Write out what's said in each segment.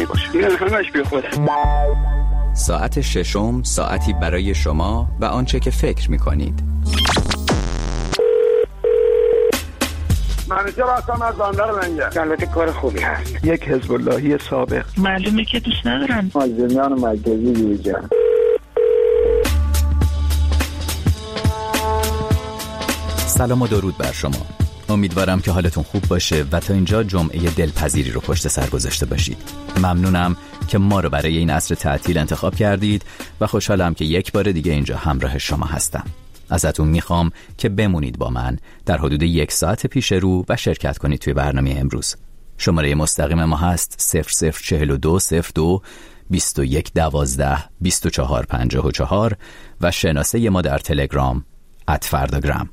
باشه. نه همش بی خوده. ساعت ششم، ساعتی برای شما و آنچه که فکر می‌کنید. منیجر هستم از بندر لنگر. البته کار خوبی هست. یک حزب اللهی سابق. معلومه که دوست ندارن. مازندران مرکزی بیرجان. سلام و درود بر شما. امیدوارم که حالتون خوب باشه و تا اینجا جمعه دلپذیری رو پشت سر گذاشته باشید. ممنونم که ما رو برای این عصر تعطیل انتخاب کردید و خوشحالم که یک بار دیگه اینجا همراه شما هستم. ازتون میخوام که بمونید با من در حدود 1 ساعت پیش رو و شرکت کنید توی برنامه امروز. شماره مستقیم ما هست 004202 2112 2454 و شناسه ما در تلگرام @فرداگرام.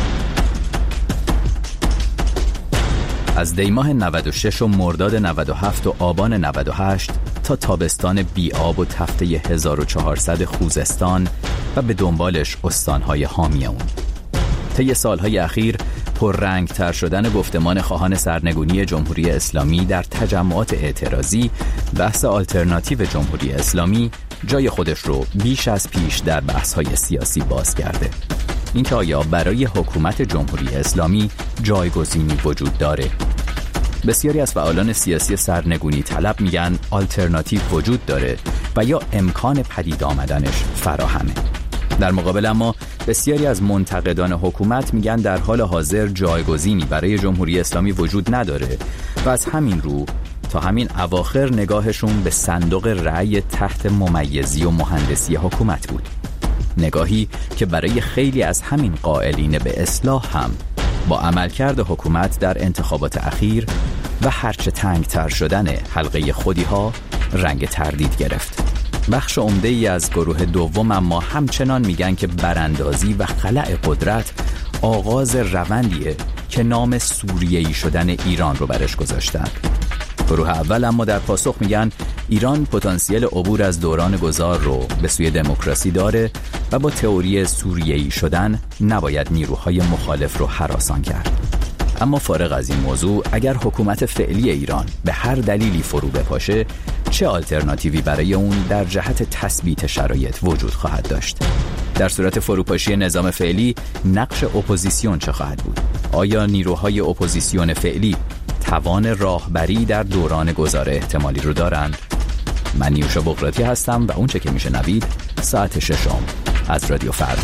از دیماه 96 و مرداد 97 و آبان 98 تا تابستان بی‌آب و تفته 1400 خوزستان و به دنبالش استانهای حامی اون. طی سالهای اخیر پررنگ‌تر شدن گفتمان خواهان سرنگونی جمهوری اسلامی در تجمعات اعتراضی، بحث آلترناتیو جمهوری اسلامی جای خودش رو بیش از پیش در بحث‌های سیاسی باز کرده. اینکه آیا برای حکومت جمهوری اسلامی جایگزینی وجود داره؟ بسیاری از فعالان سیاسی سرنگونی طلب میگن آلترناتیو وجود داره و یا امکان پدید آمدنش فراهمه. در مقابل اما بسیاری از منتقدان حکومت میگن در حال حاضر جایگزینی برای جمهوری اسلامی وجود نداره و از همین رو تا همین اواخر نگاهشون به صندوق رأی تحت ممیزی و مهندسی حکومت بود. نگاهی که برای خیلی از همین قائلین به اصلاح هم با عملکرد حکومت در انتخابات اخیر و هرچه تنگتر شدن حلقه خودی‌ها رنگ تردید گرفت. بخش عمده‌ای از گروه دوم اما همچنان میگن که براندازی و خلأ قدرت آغاز روندیه که نام سوریه‌ای شدن ایران رو برش گذاشتن. گروه اول اما در پاسخ میگن ایران پتانسیل عبور از دوران گذار رو به سوی دموکراسی داره و با تئوری سوریه‌ای شدن نباید نیروهای مخالف رو هراسان کرد. اما فارغ از این موضوع، اگر حکومت فعلی ایران به هر دلیلی فرو بپاشه، چه آلترناتیوی برای اون در جهت تثبیت شرایط وجود خواهد داشت؟ در صورت فروپاشی نظام فعلی، نقش اپوزیسیون چه خواهد بود؟ آیا نیروهای اپوزیسیون فعلی توان راهبری در دوران گذار احتمالی رو دارند؟ من نیوشا بغراتی هستم و اون چه که میشنوید ساعت ششم از رادیو فردا.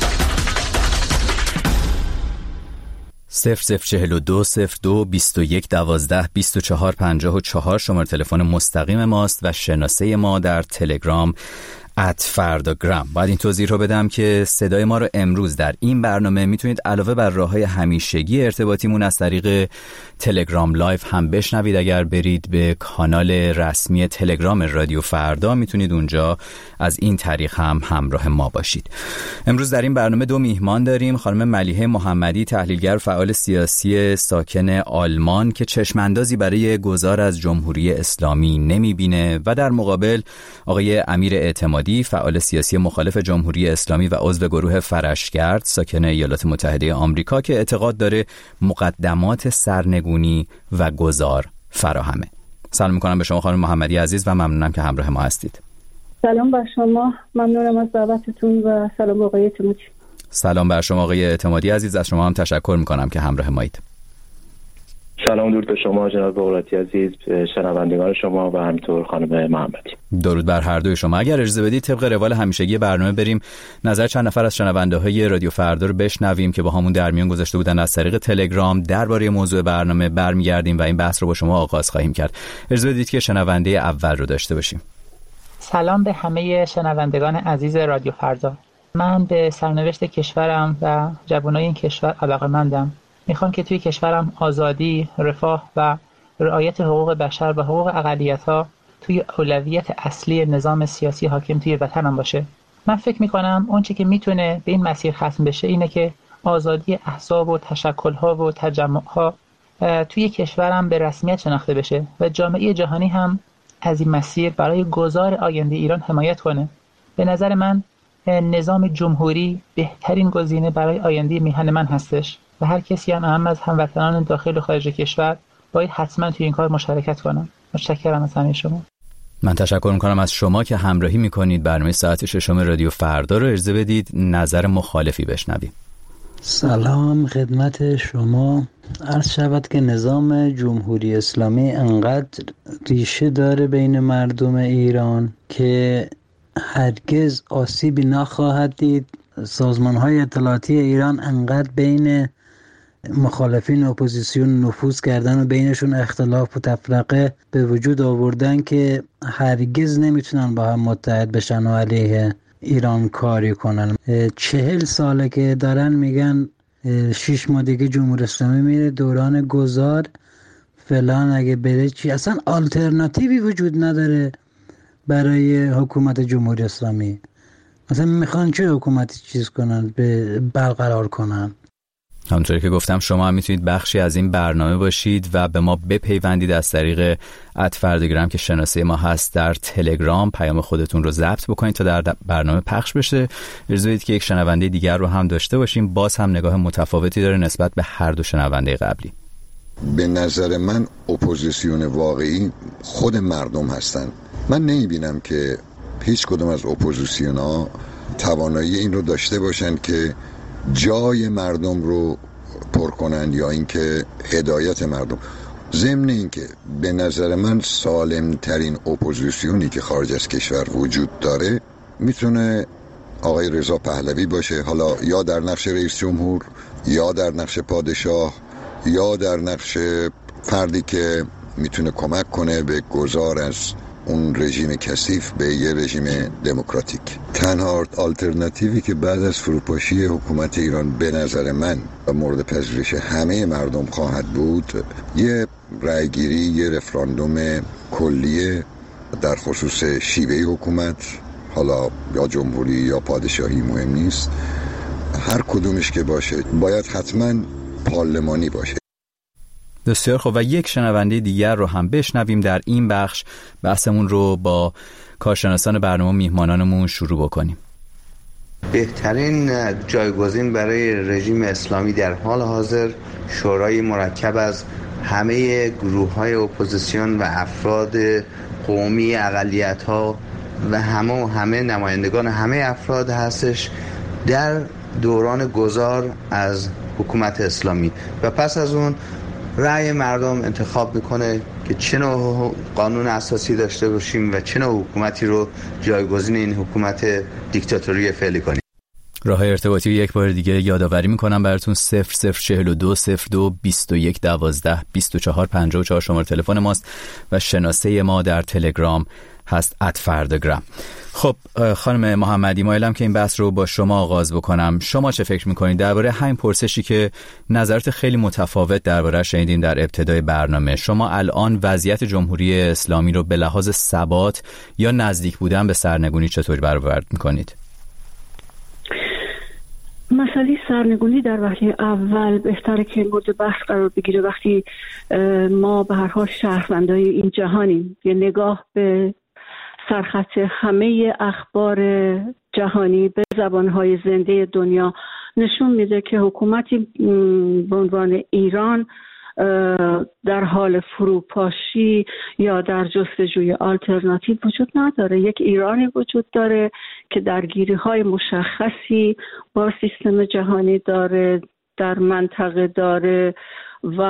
004202 2112 2454 شماره تلفن مستقیم ماست و شناسه ما در تلگرام @فرداگرام. باید این توضیح رو بدم که صدای ما رو امروز در این برنامه میتونید علاوه بر راه‌های همیشگی ارتباطیمون از طریق تلگرام لایو هم بشنوید. اگر برید به کانال رسمی تلگرام رادیو فردا میتونید اونجا از این طریق هم همراه ما باشید. امروز در این برنامه 2 میهمان داریم. خانم ملیحه محمدی، تحلیلگر فعال سیاسی ساکن آلمان که چشماندازی برای گذار از جمهوری اسلامی نمیبینه، و در مقابل آقای امیر اعتمادی، فعال سیاسی مخالف جمهوری اسلامی و عضو گروه فرشگرد ساکن ایالات متحده آمریکا که اعتقاد داره مقدمات سرنگونی و گذار فراهمه. سلام میکنم به شما خانم محمدی عزیز و ممنونم که همراه ما هستید. سلام بر شما، ممنونم از دعوتتون و سلام آقای اعتمادی. سلام بر شما آقای اعتمادی عزیز، از شما هم تشکر میکنم که همراه مایید. سلام درود به شما جناب بغراتی عزیز، شنوندگان شما و همینطور خانم محمدی. درود بر هر دوی شما. اگر اجازه بدید طبق روال همیشگی برنامه بریم نظر چند نفر از شنونده‌های رادیو فردا رو بشنویم که با همون در میون گذاشته بودن از طریق تلگرام درباره موضوع برنامه. برمیگردیم و این بحث رو با شما آغاز خواهیم کرد. اجازه بدید که شنونده اول رو داشته باشیم. سلام به همه شنوندگان عزیز رادیو فردا. من به سرنوشت کشورم و جوانای این کشور علاقه‌مندم. میخوام که توی کشورم آزادی، رفاه و رعایت حقوق بشر و حقوق اقلیت‌ها توی اولویت اصلی نظام سیاسی حاکم توی وطنم باشه. من فکر میکنم اون چی که میتونه به این مسیر ختم بشه اینه که آزادی احزاب و تشکل‌ها و تجمع‌ها توی کشورم به رسمیت شناخته بشه و جامعه جهانی هم از این مسیر برای گذار آینده ایران حمایت کنه. به نظر من نظام جمهوری بهترین گزینه برای آینده میهن من هستش و هر کسی هم اهم از هموطنان داخل و خارج کشور باید حتما توی این کار مشارکت کنم. متشکرم از همه شما. من تشکر میکنم از شما که همراهی میکنید. برنامه ساعت ششم رادیو فردا رو اجازه بدید نظر مخالفی بشنویم. سلام خدمت شما. عرض شود که نظام جمهوری اسلامی انقدر ریشه داره بین مردم ایران که هرگز آسیبی نخواهد دید. سازمان‌های اطلاعاتی ایران انقدر بین مخالفین اپوزیسیون نفوذ کردن و بینشون اختلاف و تفرقه به وجود آوردن که هرگز نمیتونن با هم متحد بشن و علیه ایران کاری کنن. 40 ساله که دارن میگن 6 ماه دیگه جمهوری اسلامی میره دوران گذار فلان، اگه بره چی؟ اصلا آلترناتیوی وجود نداره برای حکومت جمهوری اسلامی. مثلا میخوان چه حکومتی چیز کنن، برقرار کنن؟ همونطوری که گفتم شما هم میتونید بخشی از این برنامه باشید و به ما بپیوندید از طریق @فردگرام که شناسه ما هست در تلگرام. پیام خودتون رو ضبط بکنید تا در برنامه پخش بشه. اجازه بدید که یک شنونده دیگر رو هم داشته باشیم. باز هم نگاه متفاوتی داره نسبت به هر دو شنونده قبلی. به نظر من اپوزیسیون واقعی خود مردم هستن. من نمیبینم که هیچ کدوم از اپوزیسیون‌ها توانایی این رو داشته باشن که جای مردم رو پر کنند یا اینکه هدایت مردم. ضمن اینکه به نظر من سالمترین اپوزیسیونی که خارج از کشور وجود داره میتونه آقای رضا پهلوی باشه، حالا یا در نقش رئیس جمهور یا در نقش پادشاه یا در نقش فردی که میتونه کمک کنه به گذار از اون رژیم کثیف به یه رژیم دموکراتیک. تنها آلترناتیوی که بعد از فروپاشی حکومت ایران به نظر من و مورد پذیرش همه مردم خواهد بود یه رأیگیری، یه رفراندوم کلیه در خصوص شیوه حکومت، حالا یا جمهوری یا پادشاهی مهم نیست، هر کدومش که باشه باید حتما پارلمانی باشه. بسیار خوب، و یک شنونده دیگر رو هم بشنویم. در این بخش بحثمون رو با کارشناسان برنامه میهمانانمون شروع بکنیم. بهترین جایگزین برای رژیم اسلامی در حال حاضر شورای مرکب از همه گروه‌های اپوزیسیون و افراد قومی، اقلیت‌ها و همه نمایندگان همه افراد هستش در دوران گذار از حکومت اسلامی و پس از اون رأی مردم انتخاب میکنه که چه نوع قانون اساسی داشته باشیم و چه نوع حکومتی رو جایگزین این حکومت دیکتاتوری فعلی کنیم. راه ارتباطی یک بار دیگه یادآوری میکنم براتون 0042 02 21 12 24 54 شماره تلفن ماست و شناسه ما در تلگرام هست @فردگرام. خب خانم محمدی، مایلم که این بحث رو با شما آغاز بکنم. شما چه فکر میکنید درباره همین پرسشی که نظرات خیلی متفاوت درباره شنیدیم در ابتدای برنامه؟ شما الان وضعیت جمهوری اسلامی رو به لحاظ ثبات یا نزدیک بودن به سرنگونی چطور برآورد میکنید؟ مسئله سرنگونی در وهله اول بهتره که مورد بحث قرار بگیره وقتی ما به هر حال شهروندای این جهانیم. یه نگاه به سرخط همه اخبار جهانی به زبانهای زنده دنیا نشون میده که حکومتی به عنوان ایران در حال فروپاشی یا در جستجوی آلترناتیو وجود نداره. یک ایرانی وجود داره که درگیری‌های مشخصی با سیستم جهانی داره، در منطقه داره و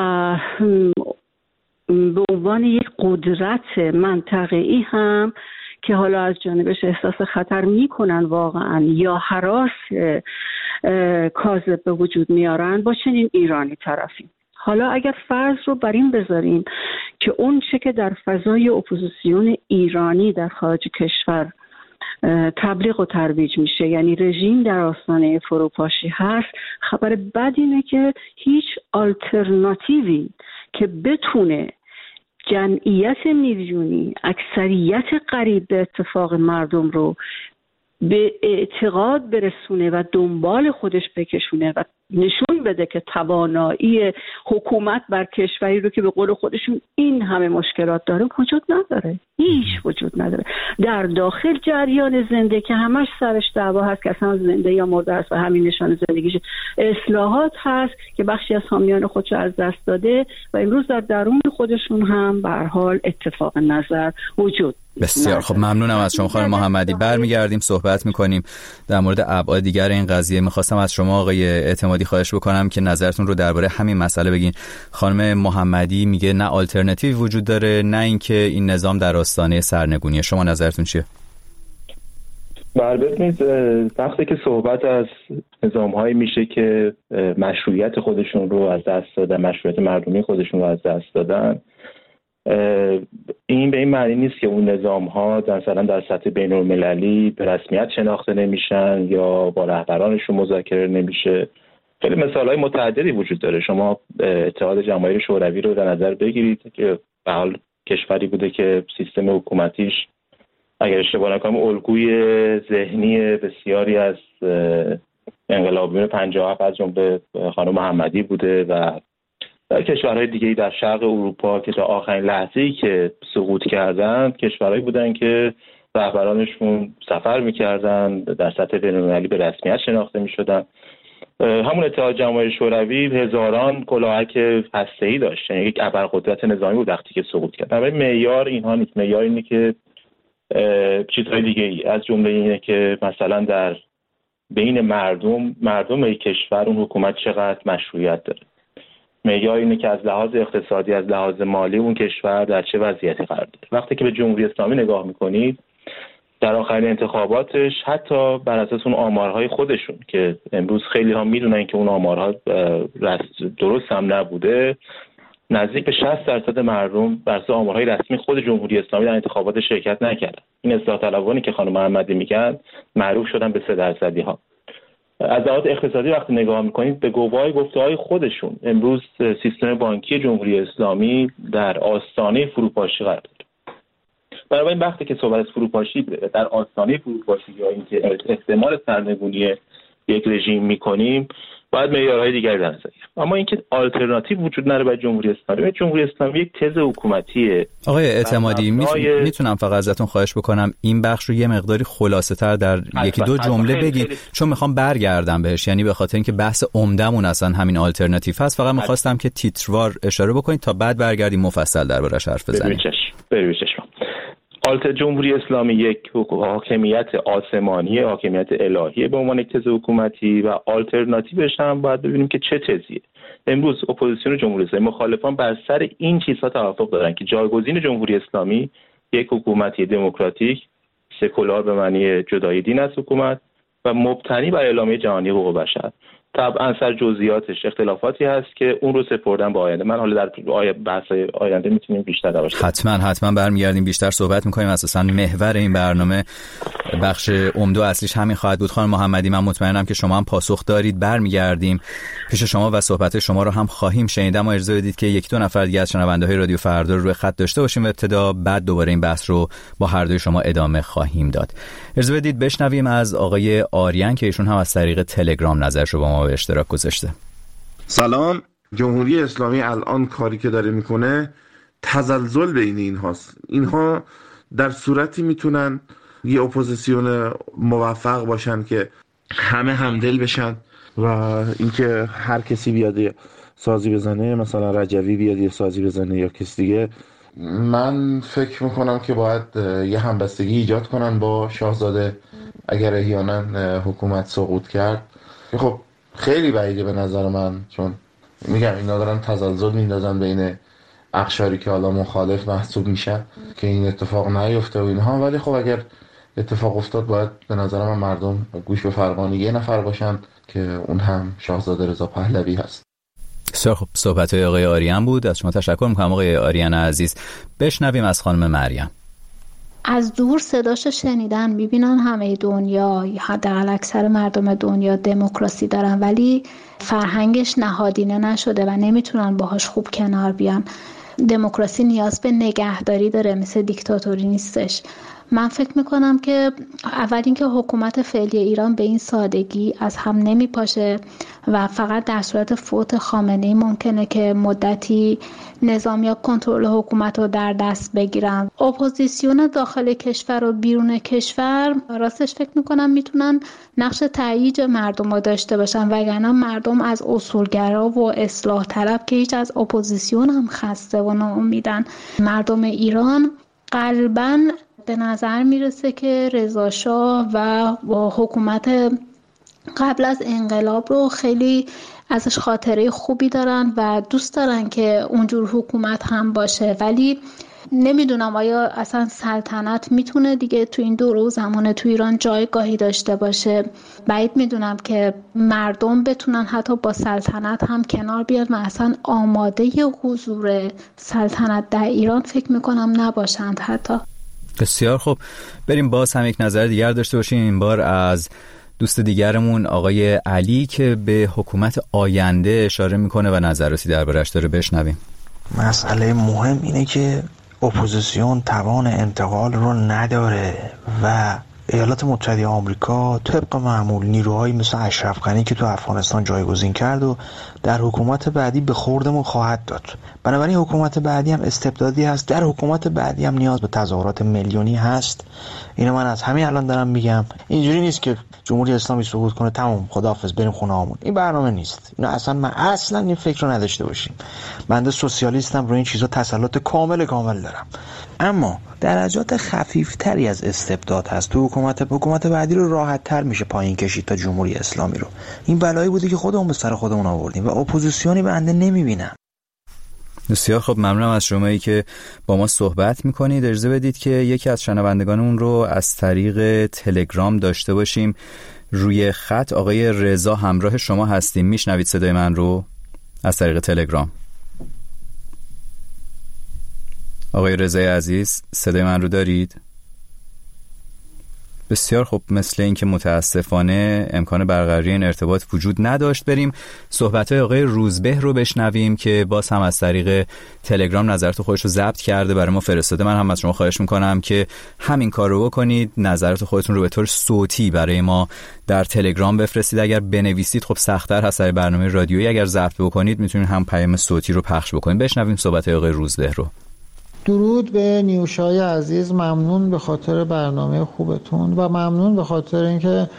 به عنوان یک قدرت منطقه‌ای هم که حالا از جانبش احساس خطر میکنن واقعا یا هراس کاذب به وجود میارن، با چنین ایرانی طرفیم. حالا اگر فرض رو بر این بذاریم که اون چه که در فضای اپوزیسیون ایرانی در خارج کشور تبلیغ و ترویج میشه، یعنی رژیم در آستانه فروپاشی هست، خبر بد اینه که هیچ آلترناتیوی که بتونه جمعیت میلیونی، اکثریت قریب به اتفاق مردم رو به اعتقاد برسونه و دنبال خودش بکشونه و نشون بده که توانایی حکومت بر کشوری رو که به قول خودشون این همه مشکلات داره وجود نداره، هیچ وجود نداره. در داخل جریان زنده که همش سرش دعوا هست که اصلا زنده یا مرده است و همین نشان زندگیش، اصلاحات هست که بخشی از حامیان خودش از دست داده و امروز در درون خودشون هم به هر حال اتفاق نظر وجود. بسیار خب، ممنونم از شما خانم محمدی. برمیگردیم صحبت میکنیم در مورد ابعاد دیگر این قضیه. میخواستم از شما آقای اعتمادی خواهش بکنم که نظرتون رو درباره همین مسئله بگین. خانم محمدی میگه نه آلترناتیو وجود داره، نه اینکه این نظام در آستانه سرنگونیه. شما نظرتون چیه؟ ببینید، وقتی که صحبت از نظام‌هایی میشه که مشروعیت خودشون رو از دست دادن، مشروعیت مردمی خودشون رو از دست دادن، این به این معنی نیست که اون نظام‌ها مثلا در سطح بین‌المللی به رسمیت شناخته نمیشن یا با رهبرانشون مذاکره نمیشه. خیلی مثال‌های متعددی وجود داره. شما اتحاد جماهیر شوروی رو در نظر بگیرید که به حال کشوری بوده که سیستم حکومتیش اگر اشتباه نکنم الگوی ذهنی بسیاری از انقلابیون 57 از جمله خانم محمدی بوده و کشورهای دیگه‌ای در شرق اروپا که تا آخرین لحظه‌ای که سقوط کردن کشورهایی بودن که رهبرانشون سفر می‌کردن، در سطح بین‌المللی به رسمیت شناخته می‌شدن. همون اتحاد جماهیر شوروی هزاران کلاهک هسته‌ای داشت، یعنی یک ابرقدرت نظامی بود وقتی که سقوط کرد. ولی معیار اینها نیست. معیار اینه که چیزهای دیگه‌ای از جمله اینه که مثلا در بین مردم یک کشور اون حکومت چقدر مشروعیت داره. معیار اینه که از لحاظ اقتصادی، از لحاظ مالی اون کشور در چه وضعیتی قرار داره. وقتی که به جمهوری اسلامی نگاه میکنید در آخرین انتخاباتش حتی بر اساس اون آمارهای خودشون که امروز خیلی ها میدونن که اون آمارها درست هم نبوده، نزدیک به 60% مردم بر اساس آمارهای رسمی خود جمهوری اسلامی در انتخابات شرکت نکردن. این اصلاح طلبانی که خانم محمدی میگن معروف شدن به 3% ها. از لحاظ اقتصادی وقتی نگاه میکنید به گفته‌های خودشون امروز سیستم بانکی جمهوری اسلامی در آستانه فروپاشی قرار داره. برای این وقتی که صحبت از فروپاشی در آستانه فروپاشی یا اینکه احتمال سرنگونی یک رژیم میکنیم، باید معیارهای دیگری در نظر گرفت. اما اینکه آلترناتیو وجود نداره برای جمهوری اسلامی. جمهوری اسلامی یک تز حکومتیه. آقای اعتمادی، میتونم فقط ازتون خواهش بکنم این بخش رو یه مقداری خلاصه‌تر در یکی دو جمله بگید، چون میخوام برگردم بهش، یعنی به خاطر اینکه بحث عمدمون اصلا همین آلترناتیو هست. فقط میخواستم که تیتروار اشاره بکنید تا بعد برگردیم مفصل دربارش حرف بزنیم. جمهوری اسلامی یک حاکمیت آسمانی، حاکمیت الهیه به عنوان یک تز حکومتی و آلترناتیوش هم باید ببینیم که چه تزیه. امروز اپوزیسیون جمهوری اسلامی، مخالفان بر سر این چیزها توافق دارن که جایگزین جمهوری اسلامی یک حکومتی دموکراتیک، سکولار به معنی جدای دین از حکومت و مبتنی بر اعلامیه جهانی حقوق بشر. طبعا سر جزئیاتش اختلافاتی هست که اون رو سپردن به آینده. من حالا در بحث آینده میتونیم بیشتر دربارش حتما برمیگردیم بیشتر صحبت میکنیم. اساسا محور این برنامه بخش عمده اصلیش همین خواهد بود. خانم محمدی، من مطمئنم که شما هم پاسخ دارید. برمیگردیم پیش شما و صحبت شما رو هم خواهیم شنید، اما اجازه بدید که یک دو نفر دیگه از شنونده‌های رادیو فردا رو روی خط داشته باشیم و ابتدا بعد دوباره این بحث رو با هر دوی شما ادامه خواهیم داد. اجازه بدید بشنویم از آقای آریان که ایشون هم از طریق تلگرام نظرش رو با ما به اشتراک گذاشته. سلام. جمهوری اسلامی الان کاری که داره میکنه تزلزل بین اینها در صورتی میتونن یه اپوزیسیون موفق باشن که همه همدل بشن و اینکه هر کسی بیاد سازی بزنه، مثلا رجوی بیاد یه سازی بزنه یا کسی دیگه. من فکر میکنم که باید یه همبستگی ایجاد کنن با شاهزاده اگر احیانا حکومت سقوط کرد. خب خیلی بعیده به نظر من، چون میگم اینا دارن تزلزل میندازن بین اقشاری که حالا مخالف محسوب میشن که این اتفاق نیفته و اینها. ولی خب اگر اتفاق افتاد باید به نظر من مردم گوش به فرمان یه نفر باشن که اون هم شاهزاده رضا پهلوی هست. خب صحبت های آقای آریان بود. از شما تشکر میکنم آقای آریان عزیز. بشنویم از خانم مریم. از دور صداشو شنیدن میبینن همه دنیا، حداقل اکثر مردم دنیا دموکراسی دارن، ولی فرهنگش نهادینه نشده و نمیتونن باهاش خوب کنار بیان. دموکراسی نیاز به نگهداری داره، مثل دیکتاتوری نیستش. من فکر میکنم که اول اینکه حکومت فعلی ایران به این سادگی از هم نمیپاشه و فقط در صورت فوت خامنه‌ای ممکنه که مدتی نظامیا کنترل حکومت رو در دست بگیرن. اپوزیسیون داخل کشور و بیرون کشور راستش فکر میکنم میتونن نقش تهییج مردم رو داشته باشن، وگرنه مردم از اصولگرا و اصلاح طلب که هیچ از اپوزیسیون هم خسته و ناامیدن. مردم ایران قلباً به نظر میرسه که رضا شاه و حکومت قبل از انقلاب رو خیلی ازش خاطره خوبی دارن و دوست دارن که اونجور حکومت هم باشه، ولی نمیدونم آیا اصلا سلطنت میتونه دیگه تو این دوره و زمانه تو ایران جایگاهی داشته باشه. بعید میدونم که مردم بتونن حتی با سلطنت هم کنار بیان و اصلا آماده حضور سلطنت در ایران فکر میکنم نباشند حتی. بسیار خوب، بریم باز هم یک نظر دیگر داشته باشیم، این بار از دوست دیگرمون آقای علی که به حکومت آینده اشاره میکنه و نظراتی دربارش داره، بشنویم. مسئله مهم اینه که اپوزیسیون توان انتقال رو نداره و ایالات متحده آمریکا طبق معمول نیروهایی مثل اشرف غنی که تو افغانستان جایگزین کرد و در حکومت بعدی به خوردمون خواهد داد. بنابراین حکومت بعدی هم استبدادی هست، در حکومت بعدی هم نیاز به تظاهرات میلیونی هست. اینو من از همین الان دارم میگم. اینجوری نیست که جمهوری اسلامی سقوط کنه تمام خداحافظ بریم خونه هامون. این برنامه نیست. اینو اصلا این فکر رو نداشته باشیم. بنده سوسیالیستم، رو این چیزا تسلط کامل دارم. اما درجات خفیفتری از استبداد هست. تو حکومت بعدی رو راحت تر میشه پایین کشید تا جمهوری اسلامی رو. این بلایی بوده که خودمون به سر خودمون آوردیم و اپوزیسیونی بنده نمیبینم. بسیار خب، ممنونم از شمایی که با ما صحبت میکنید. اجازه بدید که یکی از شنوندگانمون رو از طریق تلگرام داشته باشیم روی خط. آقای رضا همراه شما هستیم، میشنوید صدای من رو از طریق تلگرام؟ آقای رضای عزیز صدای من رو دارید؟ بسیار خب، مثل این که متاسفانه امکان برقراری این ارتباط وجود نداشت. بریم صحبت‌های آقای روزبه رو بشنویم که باز هم از طریق تلگرام نظرات خودش رو ضبط کرده برای ما فرستاده. من هم از شما خواهش میکنم که همین کار رو بکنید، نظرات خودتون رو به طور صوتی برای ما در تلگرام بفرستید. اگر بنویسید خب سخت‌تر هست، برای برنامه رادیویی اگر ضبط بکنید میتونید هم پیام صوتی رو پخش بکنید. بشنویم صحبت‌های آقای روزبه رو. درود به نیوشای عزیز، ممنون به خاطر برنامه خوبتون و ممنون به خاطر اینکه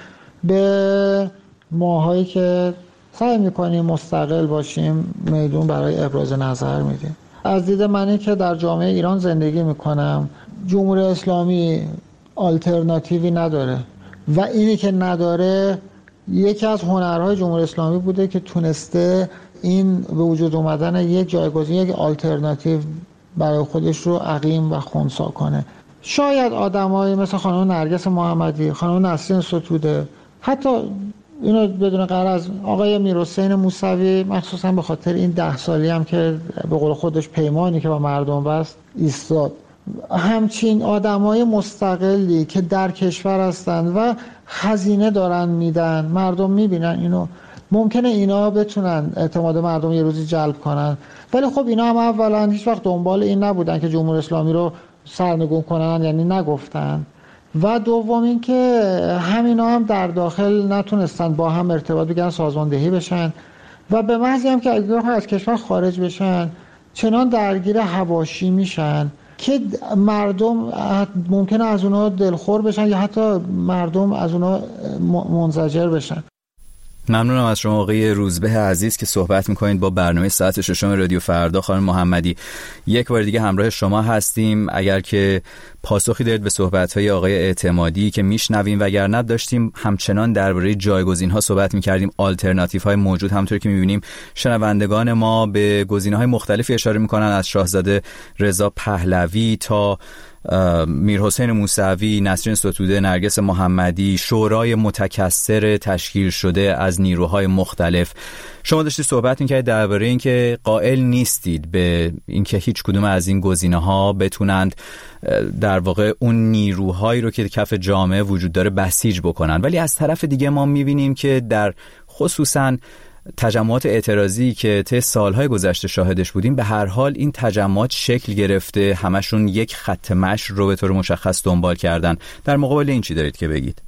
به ماهایی که سعی میکنیم مستقل باشیم میدون برای ابراز نظر میدیم. از دید منی که در جامعه ایران زندگی میکنم، جمهوری اسلامی آلترناتیوی نداره و اینی که نداره یکی از هنرهای جمهوری اسلامی بوده که تونسته این به وجود اومدن یک جایگزین، یک آلترناتیو برای خودش رو عقیم و خنثی کنه. شاید آدمایی مثل خانم نرگس محمدی، خانم نسرین ستوده، حتی اینو بدون غرض آقای میرحسین موسوی، مخصوصا به خاطر این 10 سالی هم که به قول خودش پیمانی که با مردم بست ایستاد، همچین آدمای مستقلی که در کشور هستن و خزینه دارن میدن، مردم میبینن اینو، ممکنه اینا بتونن اعتماد مردم یه روزی جلب کنن. ولی خب اینا هم اولا هیچ وقت دنبال این نبودن که جمهوری اسلامی رو سرنگون کنن، یعنی نگفتن. و دوم این که همینا هم در داخل نتونستن با هم ارتباط بگیرن، سازماندهی بشن و به محضی هم که از کشور خارج بشن چنان درگیر حواشی میشن که مردم ممکنه از اونا دلخور بشن یا حتی مردم از اونا منزجر بشن. ممنونم از شما آقای روزبه عزیز که صحبت میکنید با برنامه ساعت ششم رادیو فردا. خانم محمدی، یک بار دیگه همراه شما هستیم. اگر که پاسخی دارید به صحبت‌های آقای اعتمادی که میشنویم، وگرنه داشتیم همچنان درباره جایگزین‌ها صحبت می‌کردیم، آلترناتیوهای موجود. همونطور که می‌بینیم شنوندگان ما به گزینه‌های مختلفی اشاره می‌کنن، از شاهزاده رضا پهلوی تا میرحسین موسوی، نسرین ستوده، نرگس محمدی، شورای متکثر تشکیل شده از نیروهای مختلف. شما داشتید صحبت می‌کردید درباره اینکه قائل نیستید به اینکه هیچ کدوم از این گزینه‌ها بتونند در واقع اون نیروهایی رو که کف جامعه وجود داره بسیج بکنن، ولی از طرف دیگه ما می‌بینیم که در خصوصاً تجمعات اعتراضی که طی سالهای گذشته شاهدش بودیم به هر حال این تجمعات شکل گرفته، همشون یک خط مشی رو به طور مشخص دنبال کردن. در مقابل این چی دارید که بگید؟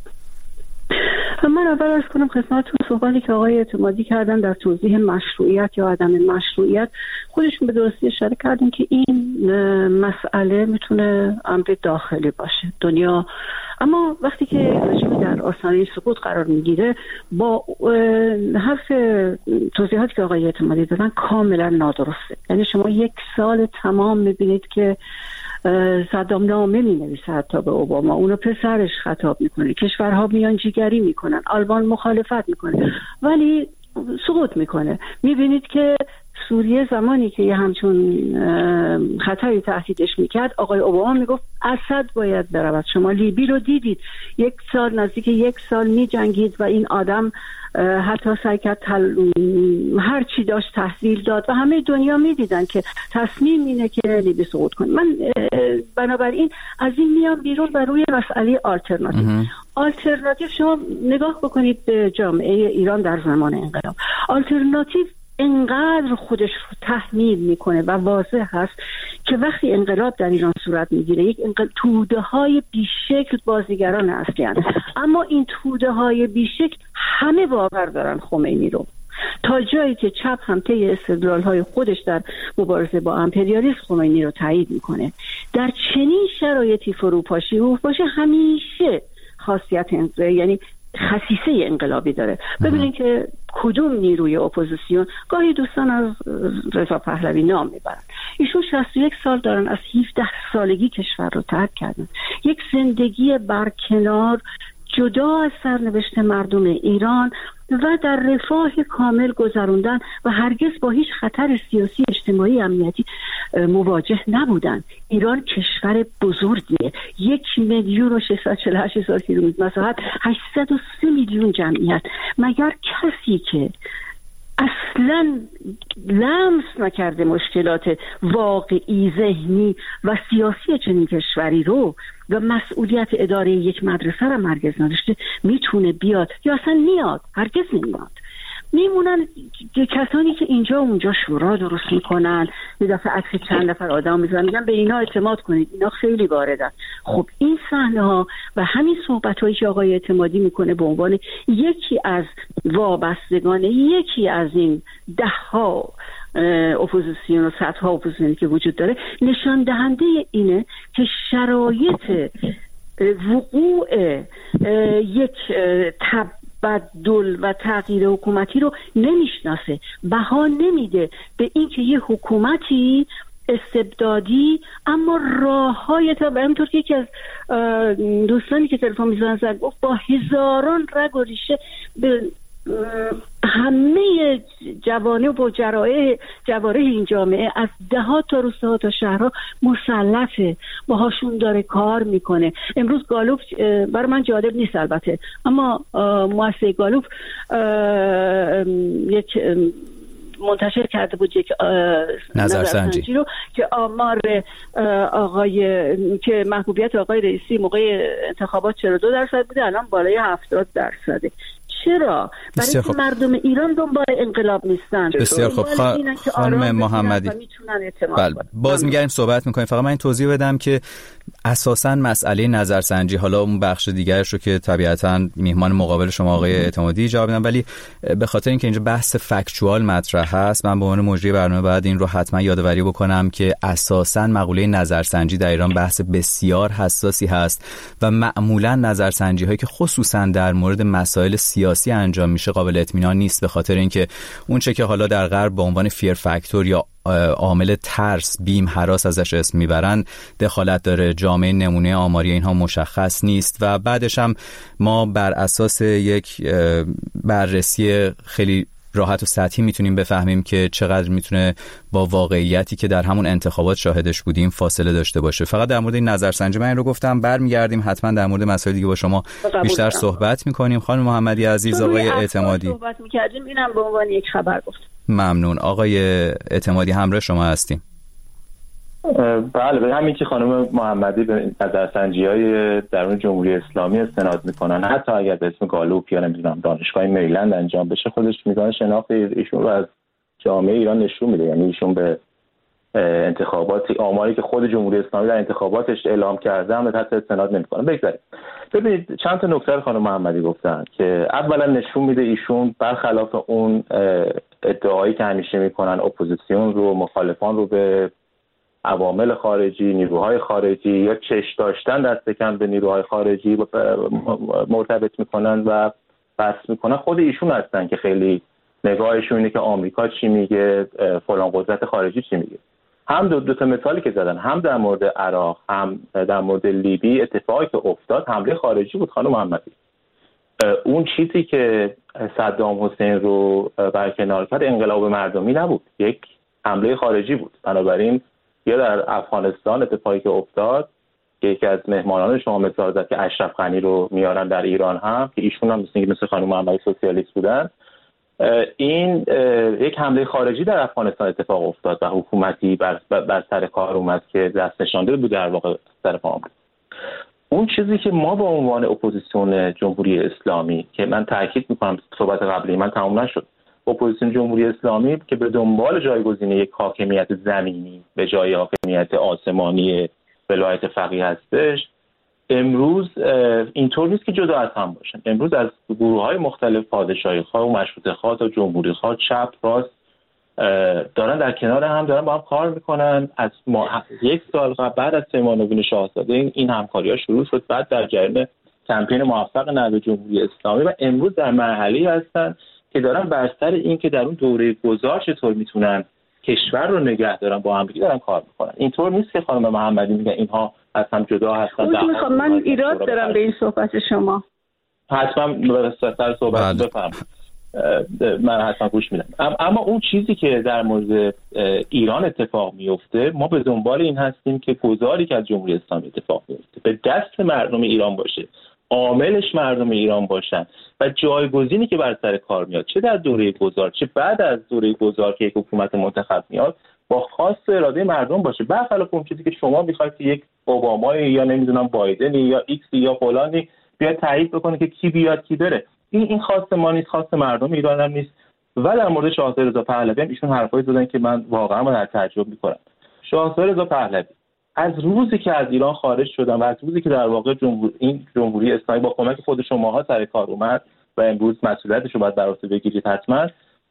من اول عرض کنم خدمتتون صحبتی که آقای اعتمادی کردن در توضیح مشروعیت یا عدم مشروعیت، خودشون به درستی اشاره کردن که این مسئله میتونه امر داخلی باشه دنیا، اما وقتی که رژیم در آستانه سقوط قرار میگیره با حرف توضیحاتی که آقای اعتمادی دادن کاملا نادرسته. یعنی شما 1 سال تمام میبینید که صدام نامه می نویسه حتی به اوباما، اونو پسرش خطاب میکنه، کشورها میانجیگری میکنن، آلمان مخالفت میکنه ولی سقوط میکنه. میبینید که سوریه زمانی که یه همچون خطری تهدیدش میکرد آقای اوباما میگفت اسد باید برود. شما لیبی رو دیدید 1 سال، نزدیک 1 سال میجنگید و این آدم حتی سعی کرد هر چی داشت تحویل داد و همه دنیا میدیدن که تصمیم اینه که لیبی سقوط کنه. من بنابراین از این میام بیرون و روی مسئله آلترناتیو شما نگاه بکنید به جامعه ایران در زمان انقلاب. آلترناتیو انقدر خودش رو تحمیل میکنه و واضح هست که وقتی انقلاب در ایران صورت میگیره یک توده های بیشکل بازیگران اصلی هستند، اما این توده های بیشکل همه باور دارن خمینی رو، تا جایی که چپ هم طی استدلال‌های خودش در مبارزه با امپریالیسم خمینی رو تایید میکنه. در چنین شرایطی فروپاشی همیشه خاصیت یعنی خصیصه انقلابی داره. ببینید که کدوم نیروی اپوزیسیون، گاهی دوستان از رضا پهلوی نام میبرن، ایشون 61 سال دارن، از 17 سالگی کشور رو ترک کردن، یک زندگی برکنار جدا از سرنوشت مردم ایران و در رفاه کامل گذروندن و هرگز با هیچ خطر سیاسی اجتماعی امنیتی مواجه نبودن. ایران کشور بزرگیه، 1,648,000 کیلومتر مساحت، 803 میلیون جمعیت. مگر کسی که اصلا لمس نکرده مشکلات واقعی ذهنی و سیاسی چنین کشوری رو و مسئولیت اداره یک مدرسه را هرگز نداشته میتونه بیاد یا اصلا میاد؟ هرگز نمیاد. میمونن کسانی که اینجا اونجا شورا درست میکنن، یه دفعه عکس چند نفر آدم میذارن میگن به اینا اعتماد کنید، اینا خیلی واردن. خب این صحنه ها و همین صحبت هایی که آقای اعتمادی میکنه به عنوان یکی از وابستگان یکی از این 10 ها اپوزیسیون و 100 ها اپوزیسیونی که وجود داره، نشان دهنده اینه که شرایط وقوع یک تبدل و تغییر حکومتی رو نمیشناسه، بها نمیده به اینکه یه حکومتی استبدادی اما راه‌های تا همونطور که یکی از دوستانی که تلفن میزنن زد گفت با هزاران رگ و ریشه به همه جوانب و جواره این جامعه از دهات تا روستاها تا شهرها مسلطه، باهاشون داره کار میکنه. امروز گالوپ برای من جالب نیست البته، اما مؤسسه گالوپ یک منتشر کرده بود یک نظرسنجی رو که آمار که محبوبیت آقای رئیسی موقع انتخابات 42% بوده، الان بالای 70%. چرا؟ برای که مردم ایران دنبال انقلاب نیستن. بسیار خوب. خانم محمدی باز میگردیم صحبت میکنیم. فقط من این توضیح بدم که اساساً مسئله نظرسنجی، حالا اون بخش دیگرش رو که طبیعتاً میهمان مقابل شما آقای اعتمادی جواب میدن، ولی به خاطر اینکه اینجا بحث فکتوال مطرح هست، من به عنوان مجری برنامه بعد این رو حتما یادآوری بکنم که اساساً مقوله نظرسنجی در ایران بحث بسیار حساسی هست و معمولاً نظرسنجی هایی که خصوصاً در مورد مسائل سیاسی انجام میشه قابل اطمینان نیست، به خاطر اینکه اون چه که حالا در غرب به عنوان فیر فاکتور یا عامل ترس، بیم، هراس ازش اسم میبرن دخالت داره. جامعه نمونه آماری اینها مشخص نیست و بعدش هم ما بر اساس یک بررسی خیلی راحت و سطحی میتونیم بفهمیم که چقدر میتونه با واقعیتی که در همون انتخابات شاهدش بودیم فاصله داشته باشه. فقط در مورد این نظرسنجی من این رو گفتم، برمیگردیم حتما در مورد مسائل دیگه با شما بیشتر صحبت میکنیم. خانم محمدی عزیز، آقای اعتمادی صحبت میکردیم، اینم به عنوان یک خبر گفتم. ممنون. آقای اعتمادی همراه شما هستیم. بله، به همین که خانم محمدی به نظرسنجی‌های درون جمهوری اسلامی استناد میکنن، حتی اگر به اسم گالوپ یا نمیدونم دانشگاه مریلند انجام بشه، خودش میزان شناخت ایشون رو از جامعه ایران نشون میده. یعنی ایشون به انتخاباتی، آماری که خود جمهوری اسلامی در انتخاباتش اعلام کرده هم حتی استناد نمیکنه. بگذارید ببینید چند تا نکته رو خانم محمدی گفتن که اولا نشون میده ایشون برخلاف اون ادعایی که همیشه میکنن اپوزیسیون رو، مخالفان رو به عوامل خارجی، نیروهای خارجی یا چش داشتن دست کم به نیروهای خارجی مرتبط میکنن و بس میکنن، خود ایشون هستن که خیلی نگاهشون اینه که آمریکا چی میگه، فلان قدرت خارجی چی میگه. هم دو تا مثالی که زدن، هم در مورد عراق هم در مورد لیبی، اتفاقی که افتاد حمله خارجی بود خانم محمدی. اون چیزی که صدام حسین رو برکنار کرد انقلاب مردمی نبود، یک حمله خارجی بود. بنابراین یا در افغانستان اتفاقی که افتاد که یکی از مهمانان شما مثال زد که اشرف غنی رو میارن در ایران هم که ایشون هم مثل خانم محمدی سوسیالیست بودن، این یک حمله خارجی در افغانستان اتفاق افتاد و حکومتی بر سر کار اومد که دست نشانده بود در واقع طرف آمریکا. اون چیزی که ما به عنوان اپوزیسیون جمهوری اسلامی که من تاکید میکنم صحبت قبلی من تمام نشد، اپوزیسیون جمهوری اسلامی که به دنبال جایگزینی یک حاکمیت زمینی به جای حاکمیت آسمانی ولایت فقیه هستش، امروز اینطور نیست که جدا از هم باشن. امروز از گروه‌های مختلف، پادشاهی‌خواه و مشروطه‌خواه تا جمهوری‌خواه، چپ راست، دارن در کنار هم دارن با هم کار میکنن. از یک سال بعد از پیمان نوین شاهزاده این همکاری‌ها شروع شد، بعد در جریان کمپین موفق نهضت جمهوری اسلامی و امروز در مرحله‌ای هستن که دارن بر سر این که در اون دوره گذار چطور میتونن کشور رو نگه دارن با هم دارن کار میکنن. اینطور نیست که خانم محمدی میگن اینها از هم جدا هستن. من ایراد دارم به این صحبت شما. حتما سر صحبت بفرمایید، من حتما گوش میدم. اما اون چیزی که در مورد ایران اتفاق میفته، ما به دنبال این هستیم که گذاری که از جمهوری اسلامی اتفاق میفته به دست مردم ایران باشه، عاملش مردم ایران باشن و جایگزینی که بر سر کار میاد، چه در دوره گذار چه بعد از دوره گذار که یک حکومت منتخب میاد، با خواست اراده مردم باشه. برخلاف اون چیزی که شما میخواید که یک اوبامایی یا نمیدونم بایدنی یا ایکسی یا فلانی بیاد تایید بکنه که کی بیاد کی بره. این خواست ما نیست، خواست مردم ایران هم نیست. و در مورد شاهزاده رضا پهلوی هم ایشون حرفایی زدن که من واقعا من تعجب میکنم. شاهزاده رضا پهلوی از روزی که از ایران خارج شدن و از روزی که در واقع جمهوری اسلامی با کمک خود شماها سر کار اومد و امروز مسئولیتش رو باید بر عهده بگیرید حتما،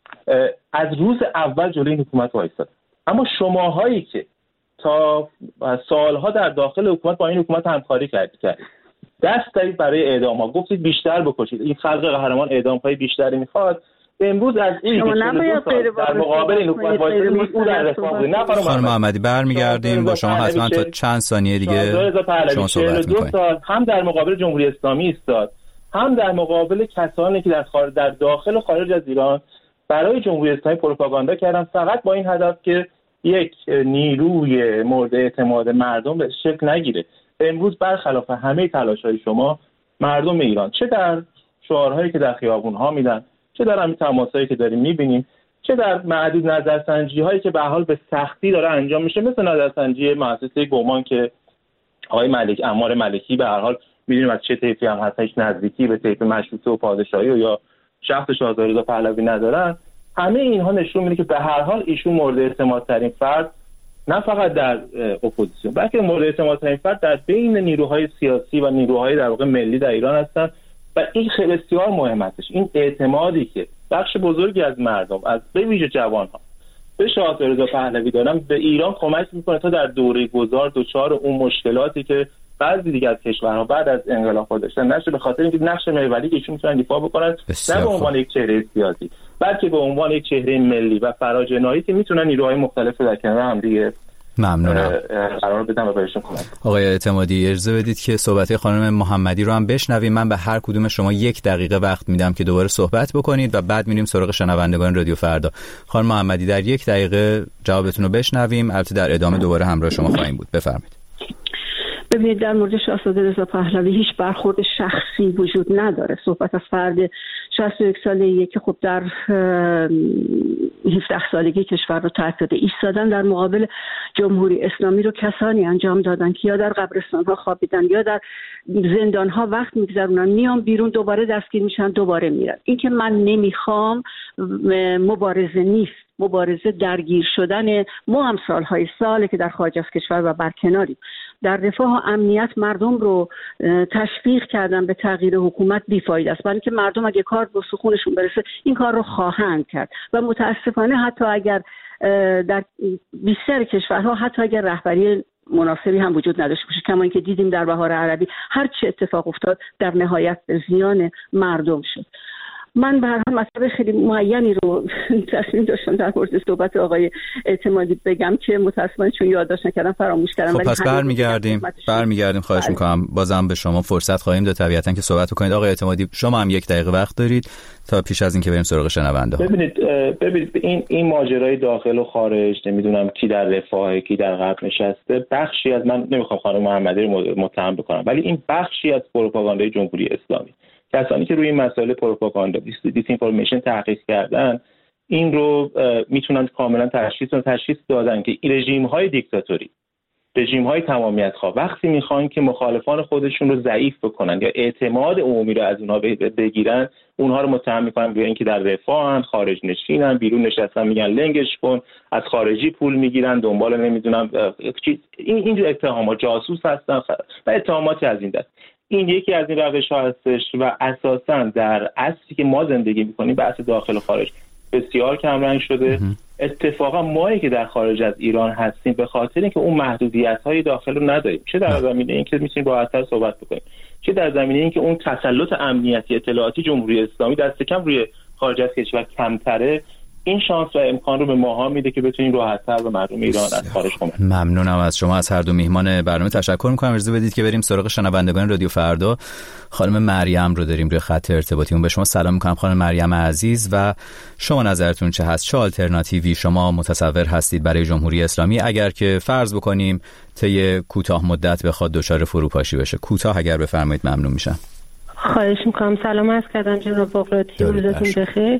از روز اول جلوی این حکومت وایساد. اما شماهایی که تا سالها در داخل حکومت با این حکومت همکاری کردید، دست دارید برای اعدام‌ها، گفتید بیشتر بکشید، این خلق قهرمان اعدام‌های بیشتری میخواد. امروز از این در مقابل این حکومت وایسید، او در رفاه بود. خانم محمدی برمیگردیم با شما حتما تا چند ثانیه دیگه شما صحبت می‌کنید. هم در مقابل جمهوری اسلامی ایستاد، هم در مقابل کسانی که در داخل و خارج از ایران برای جمهوری اسلامی پروپاگاندا کردن، فقط با این هدف که یک نیروی مورد اعتماد مردم به شکل نگیره. امروز برخلاف همه تلاش‌های شما، مردم ایران چه در شعارهایی که در خیابون‌ها میدن، چه در همین تماسایی که داریم می‌بینیم، چه در معدود نظرسنجی‌هایی که به حال به سختی داره انجام میشه، مثل نظرسنجی مؤسسه گومان که آقای عمار ملکی به هر حال می‌دونیم از چه طیفی هم هست، هیچ نزدیکی به طیف مشروطه و پادشاهی و یا شخص شاهزاده رضا پهلوی ندارن. همه اینها نشون میده که به هر حال ایشون مورد اعتمادترین فرد نه فقط در اپوزیسیون بلکه مورد اعتمادترین فرد در بین نیروهای سیاسی و نیروهای در واقع ملی در ایران هستن و این خیلی بسیار مهم هستش. این اعتمادی که بخش بزرگی از مردم، از به ویژه جوان‌ها، به شاهزاده رضا پهلوی دارن، به ایران کمک میکنه تا در دوره گذار دچار اون مشکلاتی که بعضی دیگه از کشورها بعد از انقلاب داشتن نشه، به خاطر اینکه نقش محوری که ایشون میتونن دفاع بکنن، نه به عنوان یک چهره سیاسی بلکه به عنوان یک چهره ملی و فراجناهی که میتونن نیروهای مختلف در کنار هم دیگه قرار بدن و بهشون کمک. آقای اعتمادی اجازه بدید که صحبت خانم محمدی رو هم بشنویم. من به هر کدوم شما 1 دقیقه وقت میدم که دوباره صحبت بکنید و بعد میریم سراغ شنوندگان رادیو فردا. خانم محمدی در 1 دقیقه جوابتون رو بشنویم، البته در ادامه دوباره همراه شما خواهیم بود. بفرمایید. ببینید، در مورد شاهزاده رضا پهلوی هیچ برخورد شخصی وجود نداره. صحبت از فرد 61 ساله‌ایه که خب در 17 سالگی کشور رو ترک داده. ایستادن در مقابل جمهوری اسلامی رو کسانی انجام دادن که یا در قبرستان‌ها خوابیدن یا در زندان‌ها وقت می‌گذرونن، میان بیرون دوباره دستگیر میشن، دوباره میرن. این که من نمیخوام مبارزه نیست، مبارزه درگیر شدن. ما هم ساله که در خارج از کشور و برکناریم. در رفاه و امنیت مردم رو تشویق کردن به تغییر حکومت بیفایده است، برای اینکه مردم اگه کار به سخونشون برسه این کار رو خواهند کرد و متاسفانه حتی اگر در بیشتر کشورها حتی اگر رهبری مناسبی هم وجود نداشته باشه، کما اینکه دیدیم در بهار عربی هر چه اتفاق افتاد در نهایت به زیان مردم شد. من به هر حال مطلب خیلی معینی رو تصمیم داشتم در مورد صحبت آقای اعتمادی بگم که متأسفانه چون یادداشت نکردم فراموش کردم. خب پس برمیگردیم خواهش میکنم، بازم به شما فرصت خواهیم داد طبیعتا که صحبت کنید. آقای اعتمادی شما هم 1 دقیقه وقت دارید تا پیش از اینکه بریم سراغ شنونده ها. ببینید این ماجرای داخل و خارج، نمیدونم کی در رفاه کی در غرب نشسته، بخشی از، من نمیخوام خانم محمدی رو متهم بکنم، ولی این بخشی از پروپاگاندای جمهوری اسلامی، کسانی که روی این مسائل پروپاگاندا دیس اینفورمیشن تحقیق کردن این رو میتونن کاملا تشخیص دادن که رژیم‌های دیکتاتوری، رژیم‌های تمامیت خواه وقتی میخوان که مخالفان خودشون رو ضعیف بکنن یا اعتماد عمومی رو از اونها بگیرن، اونها رو متهم میکنن به اینکه در رفاهن، خارج نشینن، بیرون نشستن، میگن لنگش کن، از خارجی پول میگیرن، دنبال نمیدونم اینجور اتهامات، جاسوس هستن و اتهاماتی از این دست. این یکی از این روش‌ها هستش و اساساً در عصری که ما زندگی می‌کنیم بحث داخل و خارج بسیار کمرنگ شده. اتفاقا مایی که در خارج از ایران هستیم به خاطر اینکه اون محدودیت‌های داخل رو نداریم، چه در زمینه اینکه می‌تونیم راحت‌تر صحبت بکنیم، چه در زمینه اینکه اون تسلط امنیتی اطلاعاتی جمهوری اسلامی دست کم روی خارج از کشور کمتره، این شانس و امکان رو به ماها میده که بتونیم راحت‌تر به مردم ایران از خارج کمک. ممنونم از شما، از هر دو میهمان برنامه تشکر می‌کنم. اجازه بدید که بریم سراغ شنوندگان رادیو فردا. خانم مریم رو داریم روی خط ارتباطیمون. به شما سلام می‌کنم خانم مریم عزیز، و شما نظرتون چه هست؟ چه آلترناتیوی شما متصور هستید برای جمهوری اسلامی اگر که فرض بکنیم طی کوتاه مدت بخواد دچار فروپاشی بشه؟ کوتاه اگر بفرمایید ممنون میشم. خواهش میکنم. سلام عرض کردم جناب بغراتی، روزتون بخیر.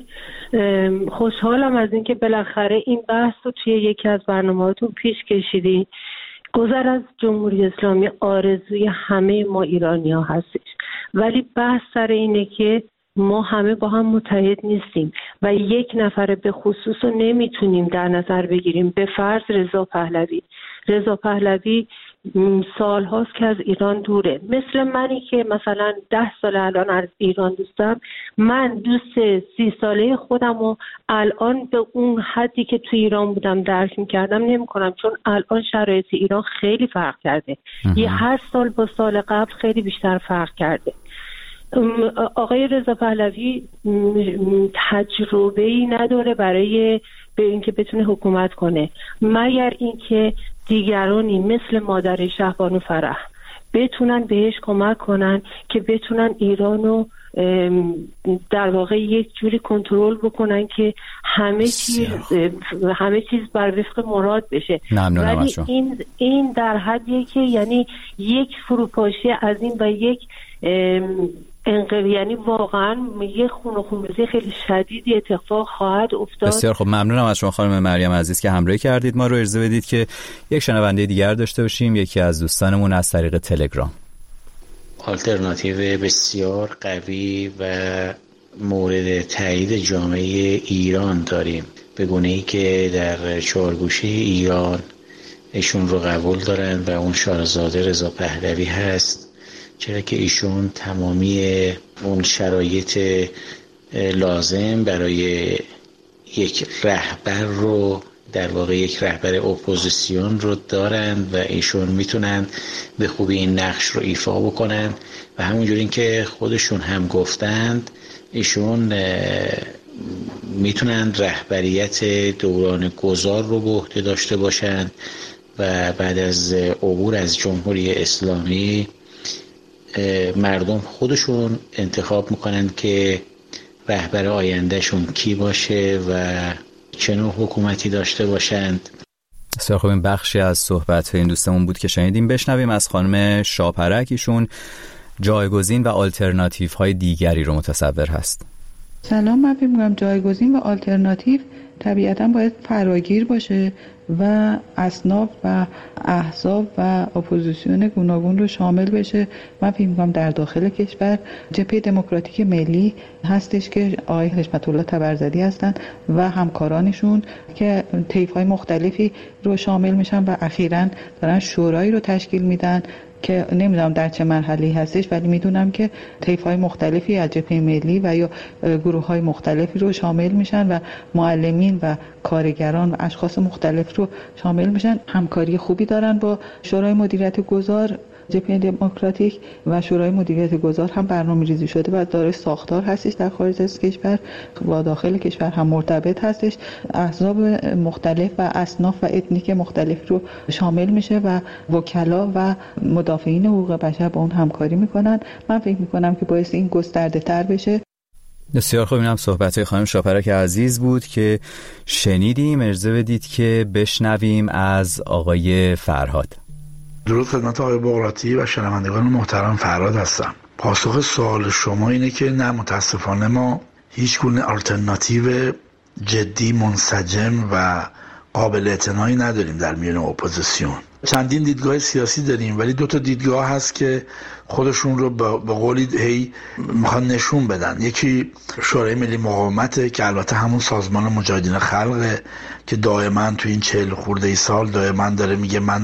خوشحالم از اینکه بالاخره این بحث رو توی یکی از برنامه‌هاتون پیش کشیدین. گذر از جمهوری اسلامی آرزوی همه ما ایرانی‌ها هستش، ولی بحث سر اینه که ما همه با هم متحد نیستیم و یک نفر به خصوص رو نمیتونیم در نظر بگیریم. به فرض رضا پهلوی سال هاست که از ایران دوره، مثل منی که مثلا 10 سال الان از ایران دوستم. من دوست 30 ساله خودم و الان به اون حدی که تو ایران بودم درک می‌کردم نمی‌کنم، چون الان شرایط ایران خیلی فرق کرده. یه هر سال با سال قبل خیلی بیشتر فرق کرده. آقای رضا پهلوی تجربه‌ای نداره برای به اینکه بتونه حکومت کنه، مگر اینکه دیگرانی مثل مادر شهبانو فرح بتونن بهش کمک کنن که بتونن ایرانو در واقع یک جوری کنترل بکنن که همه چیز بر وفق مراد بشه. ولی این در حدیه که یعنی یک فروپاشی از این و یک یعنی واقعا یه خونریزی خیلی شدیدی اتفاق خواهد افتاد. بسیار خب، ممنونم از شما خانم مریم عزیز که همراهی کردید ما رو. اجازه بدید که یک شنونده دیگر داشته باشیم، یکی از دوستانمون از طریق تلگرام. آلترناتیو بسیار قوی و مورد تایید جامعه ایران داریم، به گونه‌ای که در چهارگوشه ایران ایشون رو قبول دارن و اون شاهزاده رضا پهلوی هست، چرا که ایشون تمامی اون شرایط لازم برای یک رهبر رو، در واقع یک رهبر اپوزیسیون رو دارن و ایشون میتونن به خوبی این نقش رو ایفا بکنن و همونجوری که خودشون هم گفتند ایشون میتونن رهبریت دوران گذار رو به عهده داشته باشن و بعد از عبور از جمهوری اسلامی مردم خودشون انتخاب میکنن که رهبر آیندهشون کی باشه و چه نوع حکومتی داشته باشند. بسیار خوب، این بخشی از صحبت این دوستمون بود که شنیدیم. بشنویم از خانم شاپرک، ایشون جایگزین و آلترناتیو های دیگری رو متصور هست. سلام، من فکر می‌کنم جایگزین و آلترناتیو طبیعتاً باید فراگیر باشه و اصناف و احزاب و اپوزیسیون گوناگون رو شامل بشه. من فکر می‌کنم در داخل کشور جبهه دموکراتیک ملی هستش که آقای حشمت الله طبرزدی هستن و همکارانشون که طیف‌های مختلفی رو شامل میشن و اخیراً دارن شورایی رو تشکیل میدن که نمیدونم در چه مرحله‌ای هستش، ولی میدونم که طیف‌های مختلفی از جبهه ملی و یا گروه‌های مختلفی رو شامل میشن و معلمین و کارگران و اشخاص مختلف رو شامل میشن. همکاری خوبی دارن با شورای مدیریت گذار جبهه دموکراتیک و شورای مدیریت گذار هم برنامه‌ریزی شده و داره ساختار هستش در خارج از کشور و داخل کشور هم مرتبط هستش. احزاب مختلف و اصناف و اتنیک مختلف رو شامل میشه و وکلا و مدافعین حقوق بشر با اون همکاری میکنن. من فکر میکنم که باعث این گسترده تر بشه. بسیار خوب. اینم صحبت خانم شاپرک عزیز بود که شنیدیم. اجازه بدید که بشنویم از آقای فرهاد. درود خدمت آقای بغراتی و شنوندگان محترم. فرهاد هستم. پاسخ سوال شما اینه که نه، متاسفانه ما هیچ گونه آلترناتیو جدی، منسجم و قابل اعتنایی نداریم در میان اپوزیسیون. چندین دیدگاه سیاسی داریم ولی 2 دیدگاه هست که خودشون رو به قولی هی میخوان نشون بدن. یکی شورای ملی مقاومته که البته همون سازمان مجاهدین خلقه که دائما تو این 40 خورده سال دائما داره میگه من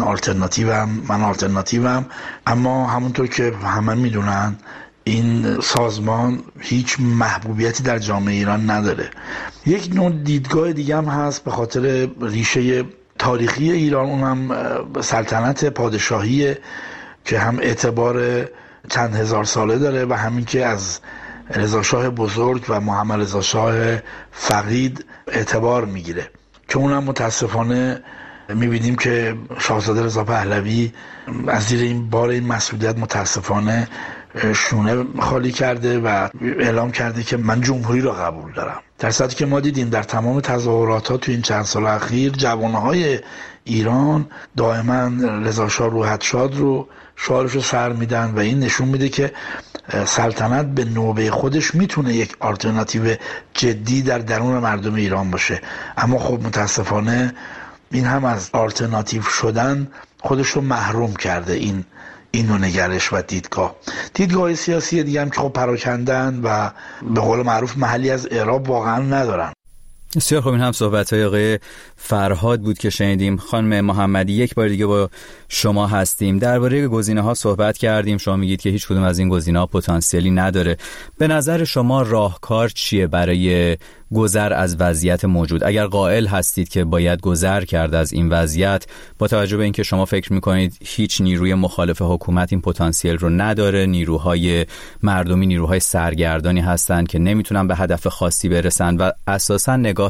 آلترناتیوم، اما همونطور که همه میدونن این سازمان هیچ محبوبیتی در جامعه ایران نداره. یک نوع دیدگاه دیگه هم هست به خاطر ریشه تاریخی ایران، اونم سلطنت پادشاهی که هم اعتبار چند هزار ساله داره و همین که از رضا شاه بزرگ و محمد رضا شاه فقید اعتبار میگیره، که اونم متاسفانه میبینیم که شاهزاده رضا پهلوی از زیر این بار این مسئولیت متاسفانه شونه خالی کرده و اعلام کرده که من جمهوری رو قبول دارم، در صورتی که ما دیدیم در تمام تظاهرات ها تو این چند سال اخیر جوانهای ایران دائما رضا شاه روحت شاد رو شعارش رو سر میدن و این نشون میده که سلطنت به نوبه خودش میتونه یک آلترناتیو جدی در درون مردم ایران باشه. اما خب متاسفانه این هم از آلترناتیو شدن خودش رو محروم کرده. این نوع نگرش و دیدگاه سیاسی دیگه هم که خب پراکندن و به قول معروف محلی از اعراب واقعا ندارن. بسیار خوب. این هم صحبت‌های آقای فرهاد بود که شنیدیم. خانم محمدی، یک بار دیگه با شما هستیم. درباره گزینه‌ها صحبت کردیم. شما میگید که هیچ کدوم از این گزینه‌ها پتانسیلی نداره. به نظر شما راهکار چیه برای گذر از وضعیت موجود؟ اگر قائل هستید که باید گذر کرد از این وضعیت، با توجه به اینکه شما فکر میکنید هیچ نیروی مخالف حکومت این پتانسیل رو نداره، نیروهای مردمی نیروهای سرگردانی هستند که نمیتونن به هدف خاصی برسن و اساساً نگاه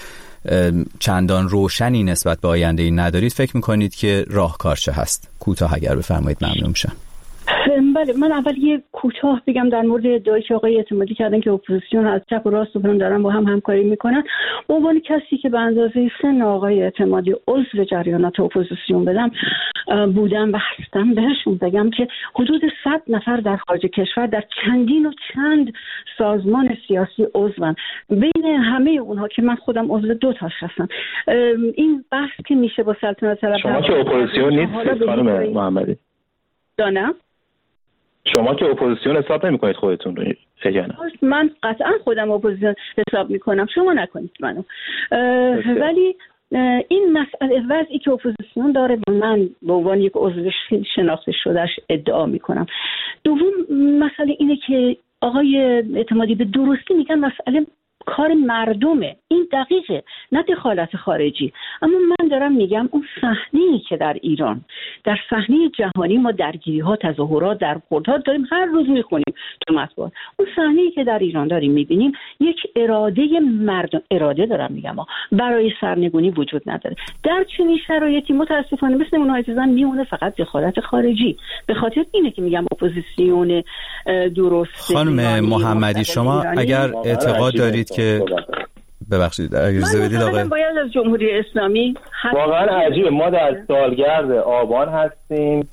چندان روشنی نسبت به آینده ای ندارید، فکر میکنید که راهکار چه هست؟ کوتاه اگر بفرمایید ممنون میشم. بله، من اول یه کوتاه بگم در مورد ادعایی که آقای اعتمادی کردن که اپوزیسیون از چپ و راست و دارن با هم همکاری میکنن. به عنوان کسی که به اندازه سن آقای اعتمادی عضو جریانات اپوزیسیون بودم و هستم، بهشون بگم که حدود 100 نفر در خارج کشور در چندین و چند سازمان سیاسی عضوان. بین همه اونها که من خودم عضو 2 تاش هستم، این بحث که میشه با سلطنت طلب شما که اپوزیسیون نیستید خانم محمدی؟ دانم شما که اپوزیسیون حساب نمی کنید خودتون رو یا نه؟ من قطعا خودم اپوزیسیون حساب میکنم، شما نکنید منو. ولی این مسئله وضعی که اپوزیسیون داره من به عنوان یک عضو شناخته شدهش ادعا میکنم. دوم مسئله اینه که آقای اعتمادی به درستی میگن مسئله کار مردمه، این دقیقه، نه دخالت خارجی. اما من دارم میگم اون صحنه‌ای که در ایران، در صحنه جهانی ما درگیری‌ها، تظاهرات، درخوردها داریم هر روز میخونیم تو مطبوعات، اون صحنه‌ای که در ایران داریم میبینیم یک اراده مردم، اراده دارم میگم برای سرنگونی وجود نداره. در چنین شرایطی متاسفانه مثل اونها چیزا میمونه فقط دخالت خارجی. به خاطر اینه که میگم اپوزیسیون درست. خانم محمدی، شما اگر اعتقاد دارید که ببخشید اجازه بدید آقای باید از جمهوری اسلامی واقعا عجیبه. ما در سالگرد آبان هستیم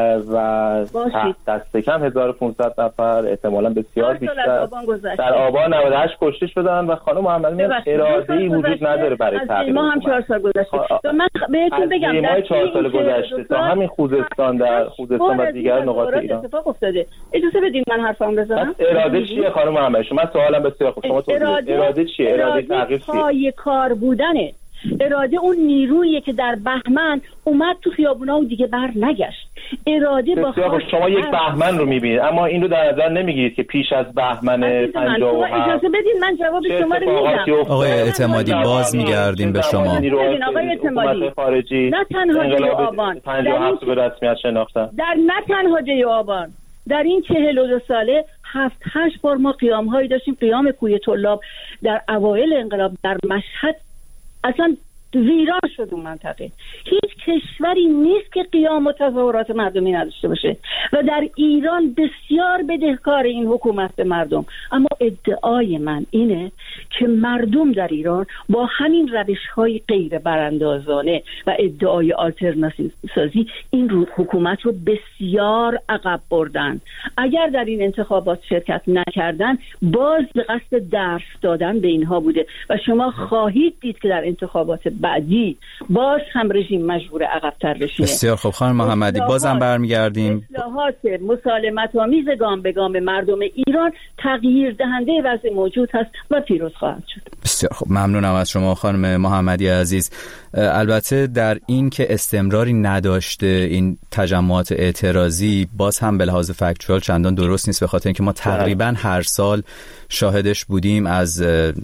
و دست کم 1500 نفر، احتمالاً بسیار بیشتر در آبان 98 کشته شدن و خانم محمدی اراده‌ای وجود نداره برای تغییر. ما هم 4 سال گذشته. من بهتون بگم در 4 سال گذشته تا همین خوزستان و دیگر نقاط ایران اتفاق افتاده. اجازه بدید من حرفم بزنم. اراده چیه خانم محمدی؟ من سوالم بسیار خوب. شما اراده چیه؟ اراده تغییر چیه؟ پای کار بودنه. اراده اون نیرویی که در بهمن اومد تو خیابونا و دیگه بر نگشت. اراده با شما یک بهمن رو میبینید اما این رو در نظر نمیگیرید که پیش از بهمن 57 اجازه بدید من جواب شما رو میدم. آقای اعتمادی باز میگردیم به شما. آقای اعتمادی خارجی نه تنها جای آبان 57 به رسمیت شناختن، در نه تنها جای آبان، در این 42 ساله 7-8 بار ما قیام هایی داشتیم. قیام کوی طلاب در اوایل انقلاب در مشهد اصلا ویران شد اون منطقه. هیچ کشوری نیست که قیام و تظاهرات مردمی نداشته باشه و در ایران بسیار بدهکار این حکومت به مردم. اما ادعای من اینه که مردم در ایران با همین روش‌های غیر براندازانه و ادعای آلترناتیو سازی این حکومت رو بسیار عقب بردن. اگر در این انتخابات شرکت نکردن باز به قصد درس دادن به اینها بوده و شما خواهید دید که در انتخابات بعدی باز هم رژیم مجبور عقب‌تر بشینه. بسیار خوب خانم محمدی، بازم برمیگردیم. اصلاحات مسالمت آمیز گام به گام مردم ایران تغییر دهنده وضع موجود هست و پیروز خواهد شد. بسیار خوب، ممنونم از شما خانم محمدی عزیز. البته در این که استمراری نداشته این تجمعات اعتراضی باز هم به لحاظ فکتوال چندان درست نیست، به خاطر اینکه ما تقریبا هر سال شاهدش بودیم. از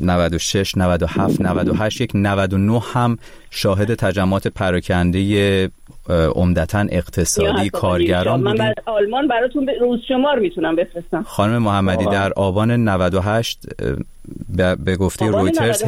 96 97 98 یک 99 هم شاهد تجمعات پراکنده عمدتاً اقتصادی کارگران بودیم. من آلمان براتون روز شمار میتونم بفرستم. خانم محمدی در آبان 98 به گفته رویترز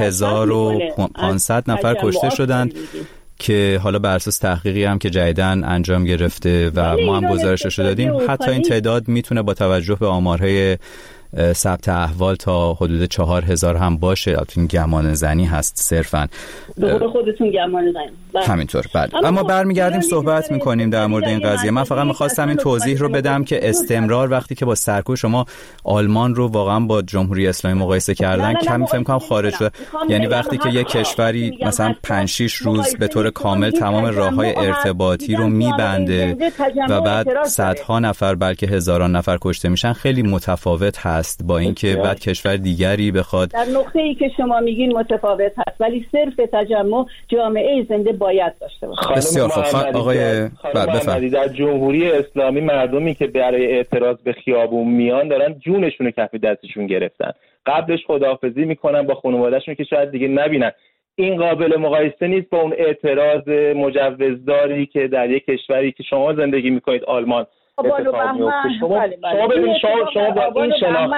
1500 نفر کشته شدند که حالا بر اساس تحقیقی هم که جدیداً انجام گرفته و ما هم گزارشش رو دادیم، حتی این تعداد میتونه با توجه به آمارهای ثبت احوال تا حدود 4000 هم باشه. این گمان زنی هست صرفاً. به خودتون گمان زنی. همینطور. بله. اما برمیگردیم صحبت میکنیم در مورد این قضیه. من فقط میخواستم این توضیح رو بدم که استمرار وقتی که با سرکوب شما آلمان رو واقعا با جمهوری اسلامی مقایسه کردن کمی فکر کنم خارج شده. یعنی وقتی که یک کشوری مثلا 5-6 روز به طور کامل تمام راههای ارتباطی رو میبنده و بعد صدها نفر بلکه هزاران نفر کشته میشن، خیلی متفاوت هست با اینکه بعد کشور دیگری بخواد. در نقطه‌ای که شما میگین متفاوت هست، ولی صرف تجمع جامعه زنده باید داشته باشه. بسیار خوب. آقای بفرمایید. در جمهوری اسلامی مردمی که برای اعتراض به خیابون میان دارن جونشون رو کف دستشون گرفتن. قبلش خداحافظی میکنن با خانواده‌شون که شاید دیگه نبینن. این قابل مقایسه نیست با اون اعتراض مجوزداری که در یک کشوری که شما زندگی میکنید آلمان اتفاق میفته. شما ببینید شما با این شناخت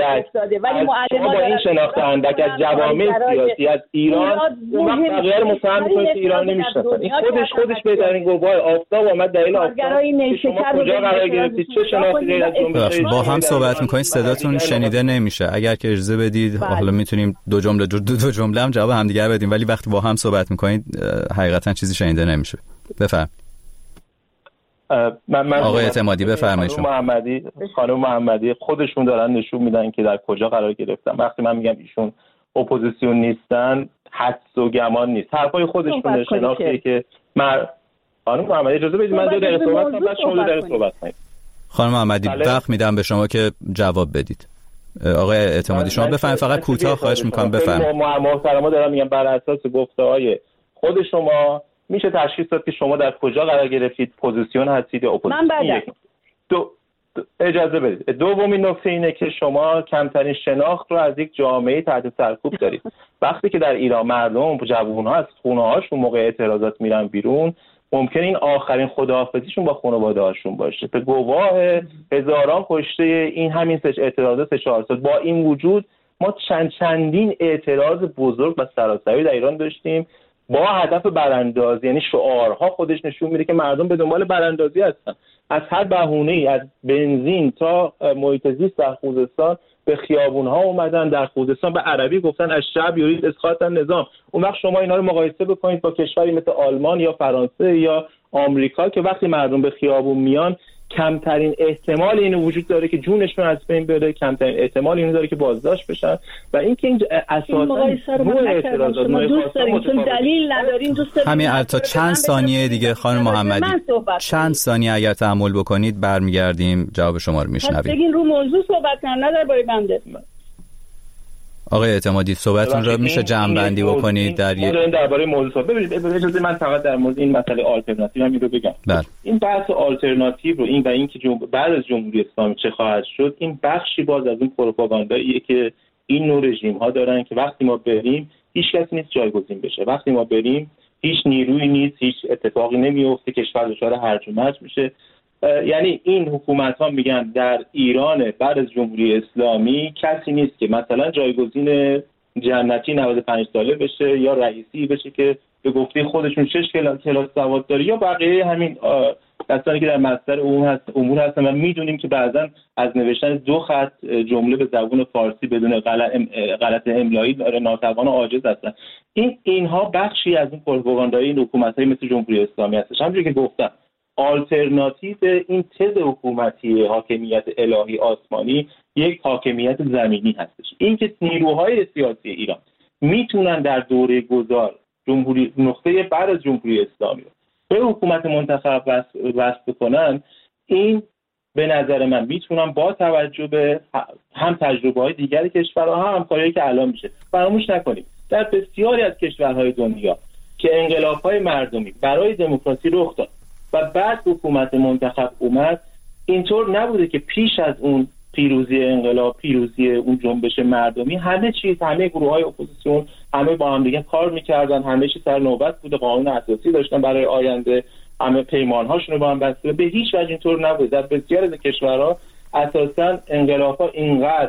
اندک از جوامع سیاسی از ایران بقیه رو متهم میکنید که ایران نمیشناسن. این خودش بهترین گواه. آفتاب اومد دلیل آفتاب شما کجا قرار گرفتید، چه شناختی غیر از جنبش با هم صحبت میکنید صداتون شنیده نمیشه. اگر که اجازه بدید حالا میتونیم دو جمله هم جواب همدیگه بدیم، ولی وقتی با هم صحبت میکنید حقیقتا چیزی شنیده نمیشه. بفرمایید. آقای اعتمادی بفرمایید. خانم محمدی خودشون دارن نشون میدن که در کجا قرار گرفتن. وقتی من میگم ایشون اپوزیسیون نیستن، حدس و گمان نیست، حرفای خودشون شناختیه که خانم محمدی اجازه بدید من 2 دقیقه صحبت کنم، بعد شما 2 دقیقه صحبت کنید. خانم محمدی وقت میدم به شما که جواب بدید. آقای اعتمادی شما بفرمایید، فقط کوتاه خواهش میکنم بفرمایید. محترما دارم میگم بر اساس گفته‌های خود شما میشه تشخیص داد که شما در کجا قرار گرفتید، پوزیسیون هستید یا اپوزیسیون. اجازه بدید. دومین نکته اینه که شما کمترین شناخت رو از یک جامعه تحت سرکوب دارید. وقتی که در ایران مردم جوان‌ها از خونه‌هاشون موقع اعتراضات میرن بیرون، ممکنه این آخرین خداحافظیشون با خانواده‌هاشون باشه. به گواه هزاران کشته این همین اعتراضات 4 سال. با این وجود ما چندین اعتراض بزرگ و سراسری در ایران داشتیم با هدف براندازی. یعنی شعارها خودش نشون میده که مردم به دنبال براندازی هستن. از هر بهونه‌ای، از بنزین تا محیط زیست در خوزستان به خیابون‌ها اومدن، در خوزستان به عربی گفتن از شعب یرید اسقاط النظام. اون وقت شما اینا رو مقایسه بکنید با کشوری مثل آلمان یا فرانسه یا آمریکا که وقتی مردم به خیابون میان کمترین احتمال اینو وجود داره که جونشون از بین بره، کمترین احتمال اینو داره که بازداشت بشن. و اینکه این اساساً نوع اعتراضات دلیل نداریم. همین تا چند ثانیه دیگه خانم محمدی، چند ثانیه اگر تحمل بکنید برمیگردیم جواب شما رو میشنویم. بگین رو موضوع صحبت کنن، نه درباره بنده. آقای اعتمادی صحبتتون رو میشه جمع‌بندی بکنید در یک درباره موضوع صحبت. ببینید اجازه من فقط در مورد این مسئله آلترناتیو هم رو بگم. این بحث آلترناتیو رو اینکه بعد از جمهوری اسلامی چه خواهد شد، این بخشی باز از اون پروپاگانداییه که این نوع رژیم ها دارن که وقتی ما بریم هیچ کسی نیست جایگزین بشه، وقتی ما بریم هیچ نیرویی نیست، هیچ اتفاقی نمیفته، کشور دچار هرج و مرج میشه. یعنی این حکومت ها میگن در ایران بعد از جمهوری اسلامی کسی نیست که مثلا جایگزین جنتی 95 ساله بشه یا رئیسی بشه که به گفته خودشون 6 کلاس سواد داره یا بقیه همین کسانی که در مصدر امور هستن و میدونیم که بعضا از نوشتن 2 خط جمله به زبان فارسی بدون غلط املایی داره، ناتوان و عاجز هستن. اینها بخشی از این پروپاگاندای این حکومت‌های مثل جمهوری اسلامی هستش. همونجوری که گفتم آلترناتیو این تز حکومتی حاکمیت الهی آسمانی یک حاکمیت زمینی هستش. این که نیروهای سیاسی ایران میتونن در دوره گذار نقطه بعد از جمهوری اسلامی به حکومت منتخب وصل کنن، این به نظر من میتونن با توجه به هم تجربه‌های دیگر کشورها هم همکاریایی که الان میشه. فراموش نکنیم در بسیاری از کشورهای دنیا که انقلاب‌های مردمی برای دموکراسی رخ داد و بعد حکومت منتخب اومد، اینطور نبوده که پیش از اون پیروزی انقلاب، پیروزی اون جنبش مردمی، همه گروه‌های اپوزیسیون همه با هم دیگه کار می‌کردن، همه چیز سر نوبت بوده، قانون اساسی داشتن برای آینده، همه پیمان‌هاشون رو با هم بسته. به هیچ وجه اینطور نبوده. در بسیاری از کشورها اساساً انقلاب‌ها اینقدر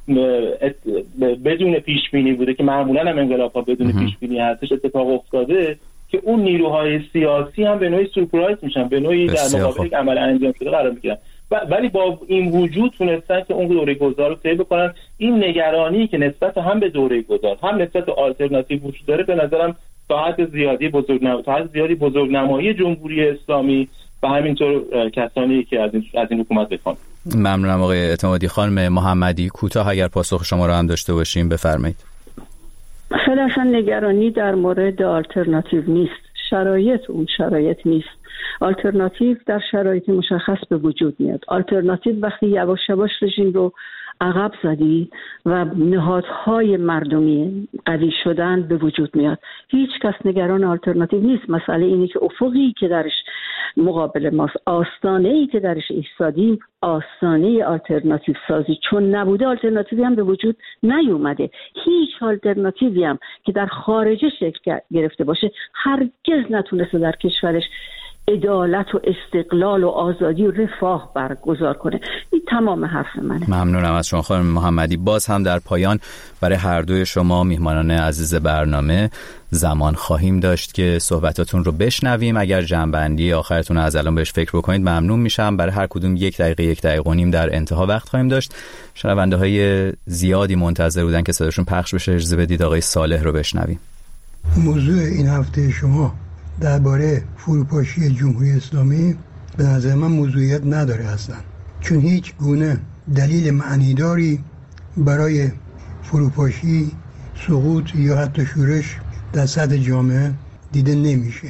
بدون پیش‌بینی بوده که معمولاً هم انقلاب‌ها بدون پیش‌بینی هستش اتفاق افتاده که اون نیروهای سیاسی هم به نوعی سورپرایز میشن، به نوعی در مقابل یک عمل انجام شده قرار میگیرن. ولی با این وجود تونستن که اون دوره گذار رو طی بکنن. این نگرانی که نسبت هم به دوره گذار هم نسبت به آلترناتیو وجود داره به نظرم تا حد زیادی بزرگنمایی جمهوری اسلامی و همینطور کسانی که از این حکومت بخوان. ممنونم آقای اعتمادی. خانم محمدی کوتاه اگر پاسخ شما رو هم داشته باشیم بفرمایید. خیلی اصلا نگرانی در مورد آلترناتیو نیست، شرایط اون شرایط نیست. آلترناتیو در شرایط مشخص به وجود میاد. آلترناتیو وقتی یواش یواش رژیم رو عقب زدی و نهادهای مردمی قوی شدن به وجود میاد. هیچ کس نگران آلترناتیو نیست. مسئله اینه که افقی که درش مقابل ماست، آستانه‌ای که درش ایستادیم، آستانه آلترناتیو سازی چون نبوده، آلترناتیوی هم به وجود نیومده. هیچ آلترناتیوی هم که در خارج شکل گرفته باشه هرگز نتونسته در کشورش عدالت و استقلال و آزادی و رفاه برگزار کنه. این تمام حرف منه. ممنونم از شما خانم محمدی. باز هم در پایان برای هر دوی شما میهمانان عزیز برنامه زمان خواهیم داشت که صحبتاتون رو بشنویم. اگر جنبندی آخرتون از الان بهش فکر بکنید ممنون میشم. برای هر کدوم 1 دقیقه 1 دقیقه و نیم در انتها وقت خواهیم داشت. شنونده های زیادی منتظر بودن که صداشون پخش بشه. اجازه بدید آقای صالح رو بشنویم. موضوع این هفته شما درباره فروپاشی جمهوری اسلامی به نظر من موضوعیت نداره اصلا، چون هیچ گونه دلیل معنیداری برای فروپاشی، سقوط یا حتی شورش در سطح جامعه دیده نمیشه.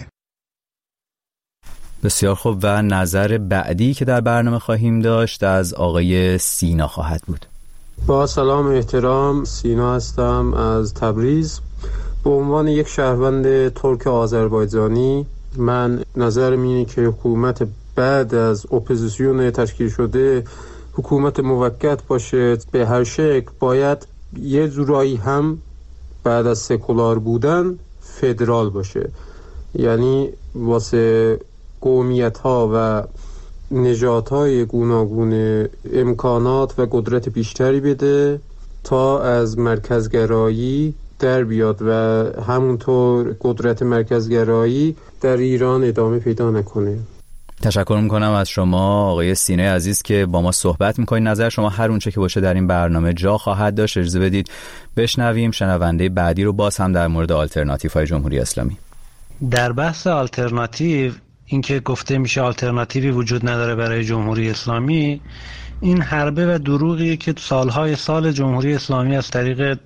بسیار خوب. و نظر بعدی که در برنامه خواهیم داشت از آقای سینا خواهد بود. با سلام و احترام، سینا هستم از تبریز. به عنوان یک شهروند ترک آذربایجانی من نظرم اینه که حکومت بعد از اپوزیسیون تشکیل شده حکومت موقت باشه به هر شکل، باید یه جورایی هم بعد از سکولار بودن فدرال باشه، یعنی واسه قومیت ها و نژادهای های گوناگون امکانات و قدرت بیشتری بده تا از مرکزگرایی در بیاد و همونطور قدرت مرکزگرایی در ایران ادامه پیدا نکنه. تشکر میکنم از شما آقای سینه عزیز که با ما صحبت میکنید. نظر شما هر اونچه که باشه در این برنامه جا خواهد داشت. اجازه بدید بشنویم شنونده بعدی رو باز هم در مورد آلترناتیوهای جمهوری اسلامی. در بحث آلترناتیو، اینکه گفته میشه آلترناتیوی وجود نداره برای جمهوری اسلامی، این حربه و دروغیه که سالهای سال جمهوری اسلامی از طریق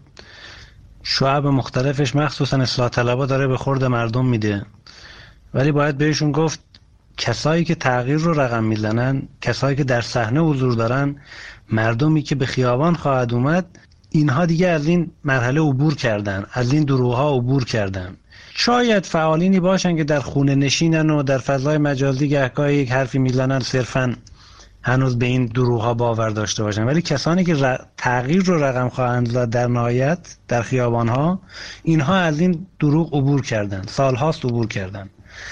شعب مختلفش مخصوصا اصلاح طلبها داره به خورد مردم میده. ولی باید بهشون گفت کسایی که تغییر رو رقم میزنن، کسایی که در صحنه حضور دارن، مردمی که به خیابان خواهد اومد، اینها دیگه از این مرحله عبور کردن، از این دروغ‌ها عبور کردن. شاید فعالینی باشن که در خونه نشینن و در فضای مجازی گهگاهی یک حرفی میزنن، صرفاً هنوز به این دروغ‌ها باور داشته باشن. ولی کسانی که تغییر رو رقم خواهند زد در نهایت در خیابان‌ها، اینها از این دروغ عبور کردن، سال‌هاست عبور کردن.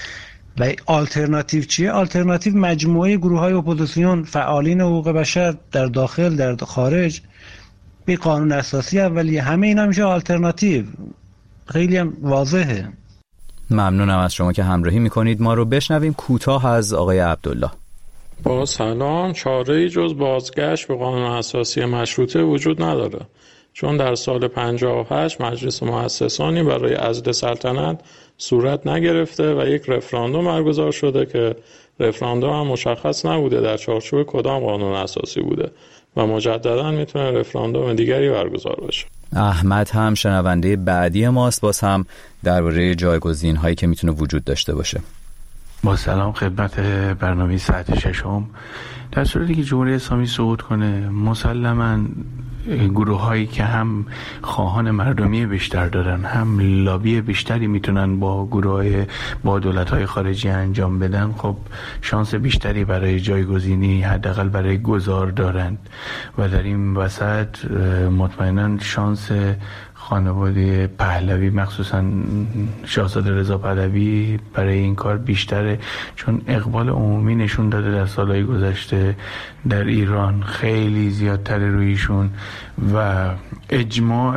و آلترناتیو چیه؟ آلترناتیو مجموعه گروه‌های اپوزیسیون، فعالین حقوق بشر در داخل در خارج، به قانون اساسی اولیه، همه اینا میشه آلترناتیو. خیلی هم واضحه. ممنونم از شما که همراهی میکنید. ما رو بشنویم کوتاه از آقای عبدالله. با سلام. چاره‌ای جز بازگشت به قانون اساسی مشروطه وجود نداره، چون در سال 58 مجلس مؤسسانی برای عزل سلطنت صورت نگرفته و یک رفراندوم برگزار شده که رفراندوم هم مشخص نبوده در چارچوب کدام قانون اساسی بوده و مجددا میتونه رفراندوم دیگری برگزار بشه. احمد هم شنونده بعدی ماست، باز هم درباره جایگزین هایی که میتونه وجود داشته باشه. با سلام خدمت برنامه ساعت ششم. در صورتی که جمهوری اسلامی صعود کنه، مسلماً گروه هایی که هم خواهان مردمی بیشتر دارن، هم لابی بیشتری میتونن با گروه با دولت های خارجی انجام بدن، خب شانس بیشتری برای جایگزینی حداقل برای گذار دارند و در این وسط مطمئناً شانس خانواده پهلوی، مخصوصا شاهزاده رضا پهلوی، برای این کار بیشتره، چون اقبال عمومی نشون داده در سالهای گذشته در ایران خیلی زیادتر رویشون و اجماع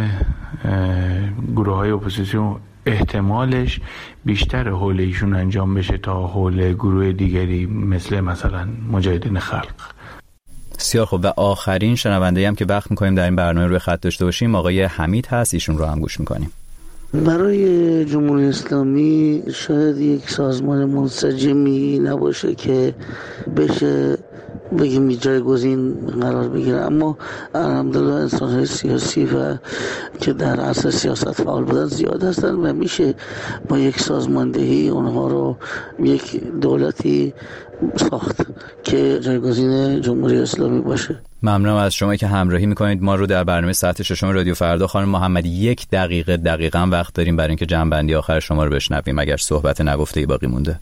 گروه های اپوزیسیون احتمالش بیشتر حول ایشون انجام بشه تا حول گروه دیگری مثلا مجاهدین خلق. بسیار خوب. و آخرین شنونده هم که وقت میکنیم در این برنامه روی خط داشته باشیم آقای حمید هست، ایشون رو هم گوش میکنیم. برای جمهوری اسلامی شاید یک سازمان منسجمی نباشه که بشه بگیم جایگزین قرار بگیره، اما الحمدلله انسان‌های سیاسی و که در عرصه سیاست فعال بودن زیاد هستن و میشه با یک سازماندهی اونها رو یک دولتی ساخت که جایگزین جمهوری اسلامی باشه. ممنونم از شما که همراهی میکنید ما رو در برنامه ساعت ششم رادیو فردا. خانم محمدی، 1 دقیقه دقیقاً وقت داریم برای اینکه جمع‌بندی آخر شما رو بشنویم اگر صحبت نگفته‌ای باقی مونده.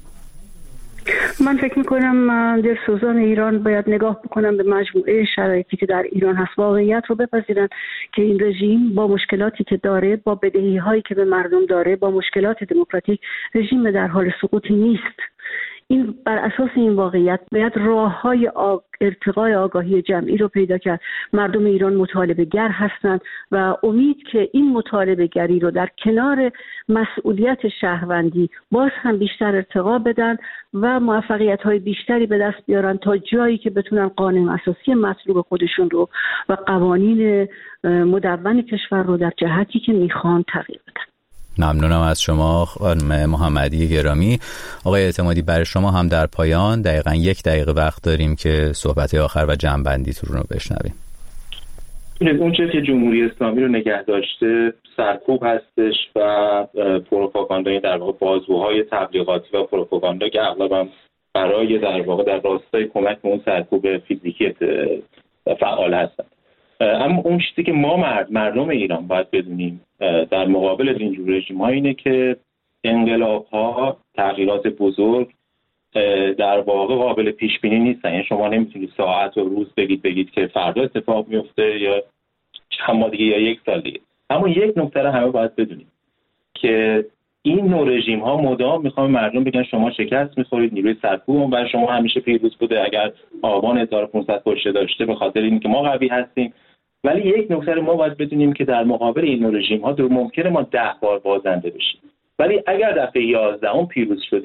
من فکر میکنم دلسوزان ایران باید نگاه بکنن به مجموعه شرایطی که در ایران هست، واقعیت رو بپذیرن که این رژیم با مشکلاتی که داره، با بدهی هایی که به مردم داره، با مشکلات دموکراتیک، رژیم در حال سقوط نیست. این بر اساس این واقعیت باید راه‌های ارتقای آگاهی جمعی رو پیدا کرد. مردم ایران مطالبه گر هستند و امید که این مطالبه گری رو در کنار مسئولیت شهروندی باز هم بیشتر ارتقا بدن و موفقیت‌های بیشتری به دست بیارن تا جایی که بتونن قانون اساسی مطلوب خودشون رو و قوانین مدون کشور رو در جهتی که میخوان تغییر بدن. ممنونم از شما خانم محمدی گرامی. آقای اعتمادی، برای شما هم در پایان دقیقاً 1 دقیقه وقت داریم که صحبت آخر و جمع‌بندیتون رو بشنویم. اون چیزی که جمهوری اسلامی رو نگه داشته سرکوب هستش و پروپاگاندای در واقع بازوهای تبلیغاتی و پروپاگاندا که اغلب برای در واقع در راستای کمک به اون سرکوب فیزیکی فعال هستند. اما اون چیزی که ما مردم ایران باید بدونیم در مقابل اینجور رژیم‌ها اینه که انقلاب‌ها، تغییرات بزرگ در واقع قابل پیش بینی نیستن. یعنی شما نمیتونید ساعت و روز بگید که فردا اتفاق میفته یا چند ماه دیگه یا 1 سال دیگه. اما یک نکته رو همه باید بدونیم که این نوع رژیم‌ها مدام میخوان مردم بگن شما شکست میخورید، نیروی سرکوب و شما همیشه پیروز بوده. اگر آبان 1500 کشته داشته به خاطر اینکه ما قوی هستیم. ولی یک نکته رو ما باید بدونیم که در مقابل این نوع رژیم‌ها ممکنه ما 10 بار بازنده بشیم، ولی اگر دفعه 11 پیروز شدیم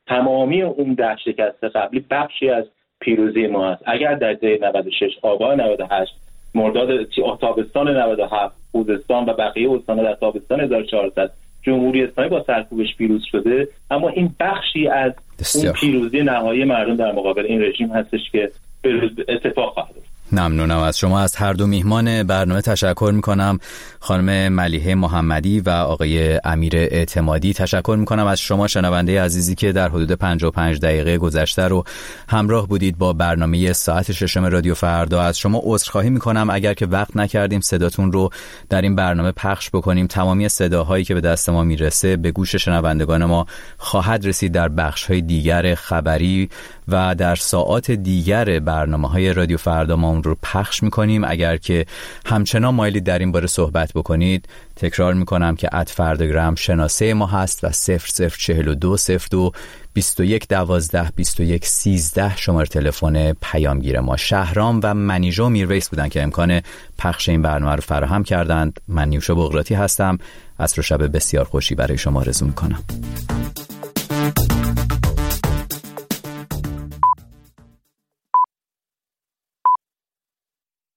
تمامی اون ده شکست قبلی بخشی از پیروزی ما است. اگر در دهه 96 آبان 98 مرداد تابستان 97 خوزستان و بقیه استان‌ها در تابستان 1400 جمهوری اسلامی با سرکوبش پیروز شده، اما این بخشی از اون پیروزی نهایی مردم در مقابل این رژیم هستش که اتفاق خواهد افتاد. ممنونم از شما. از هر دو میهمان برنامه تشکر میکنم، خانم ملیحه محمدی و آقای امیر اعتمادی. تشکر میکنم از شما شنونده عزیزی که در حدود 55 دقیقه گذشته رو همراه بودید با برنامه ساعت ششم رادیو فردا. از شما عذرخواهی میکنم اگر که وقت نکردیم صداتون رو در این برنامه پخش بکنیم. تمامی صداهایی که به دست ما میرسه به گوش شنوندگان ما خواهد رسید در بخش‌های دیگر خبری و در ساعات دیگر برنامه‌های رادیو فردا ما اون رو پخش میکنیم. اگر که همچنان مایلید در این باره صحبت بکنید، تکرار میکنم که @فرداگرام شناسه ما هست و 004202 2112 2113 شماره تلفن پیامگیر ما. شهرام و منیژه و میرویس بودن که امکان پخش این برنامه رو فراهم کردند. من نیوشا بغراتی هستم. عصر و شب بسیار خوشی برای شما آرزو میکنم.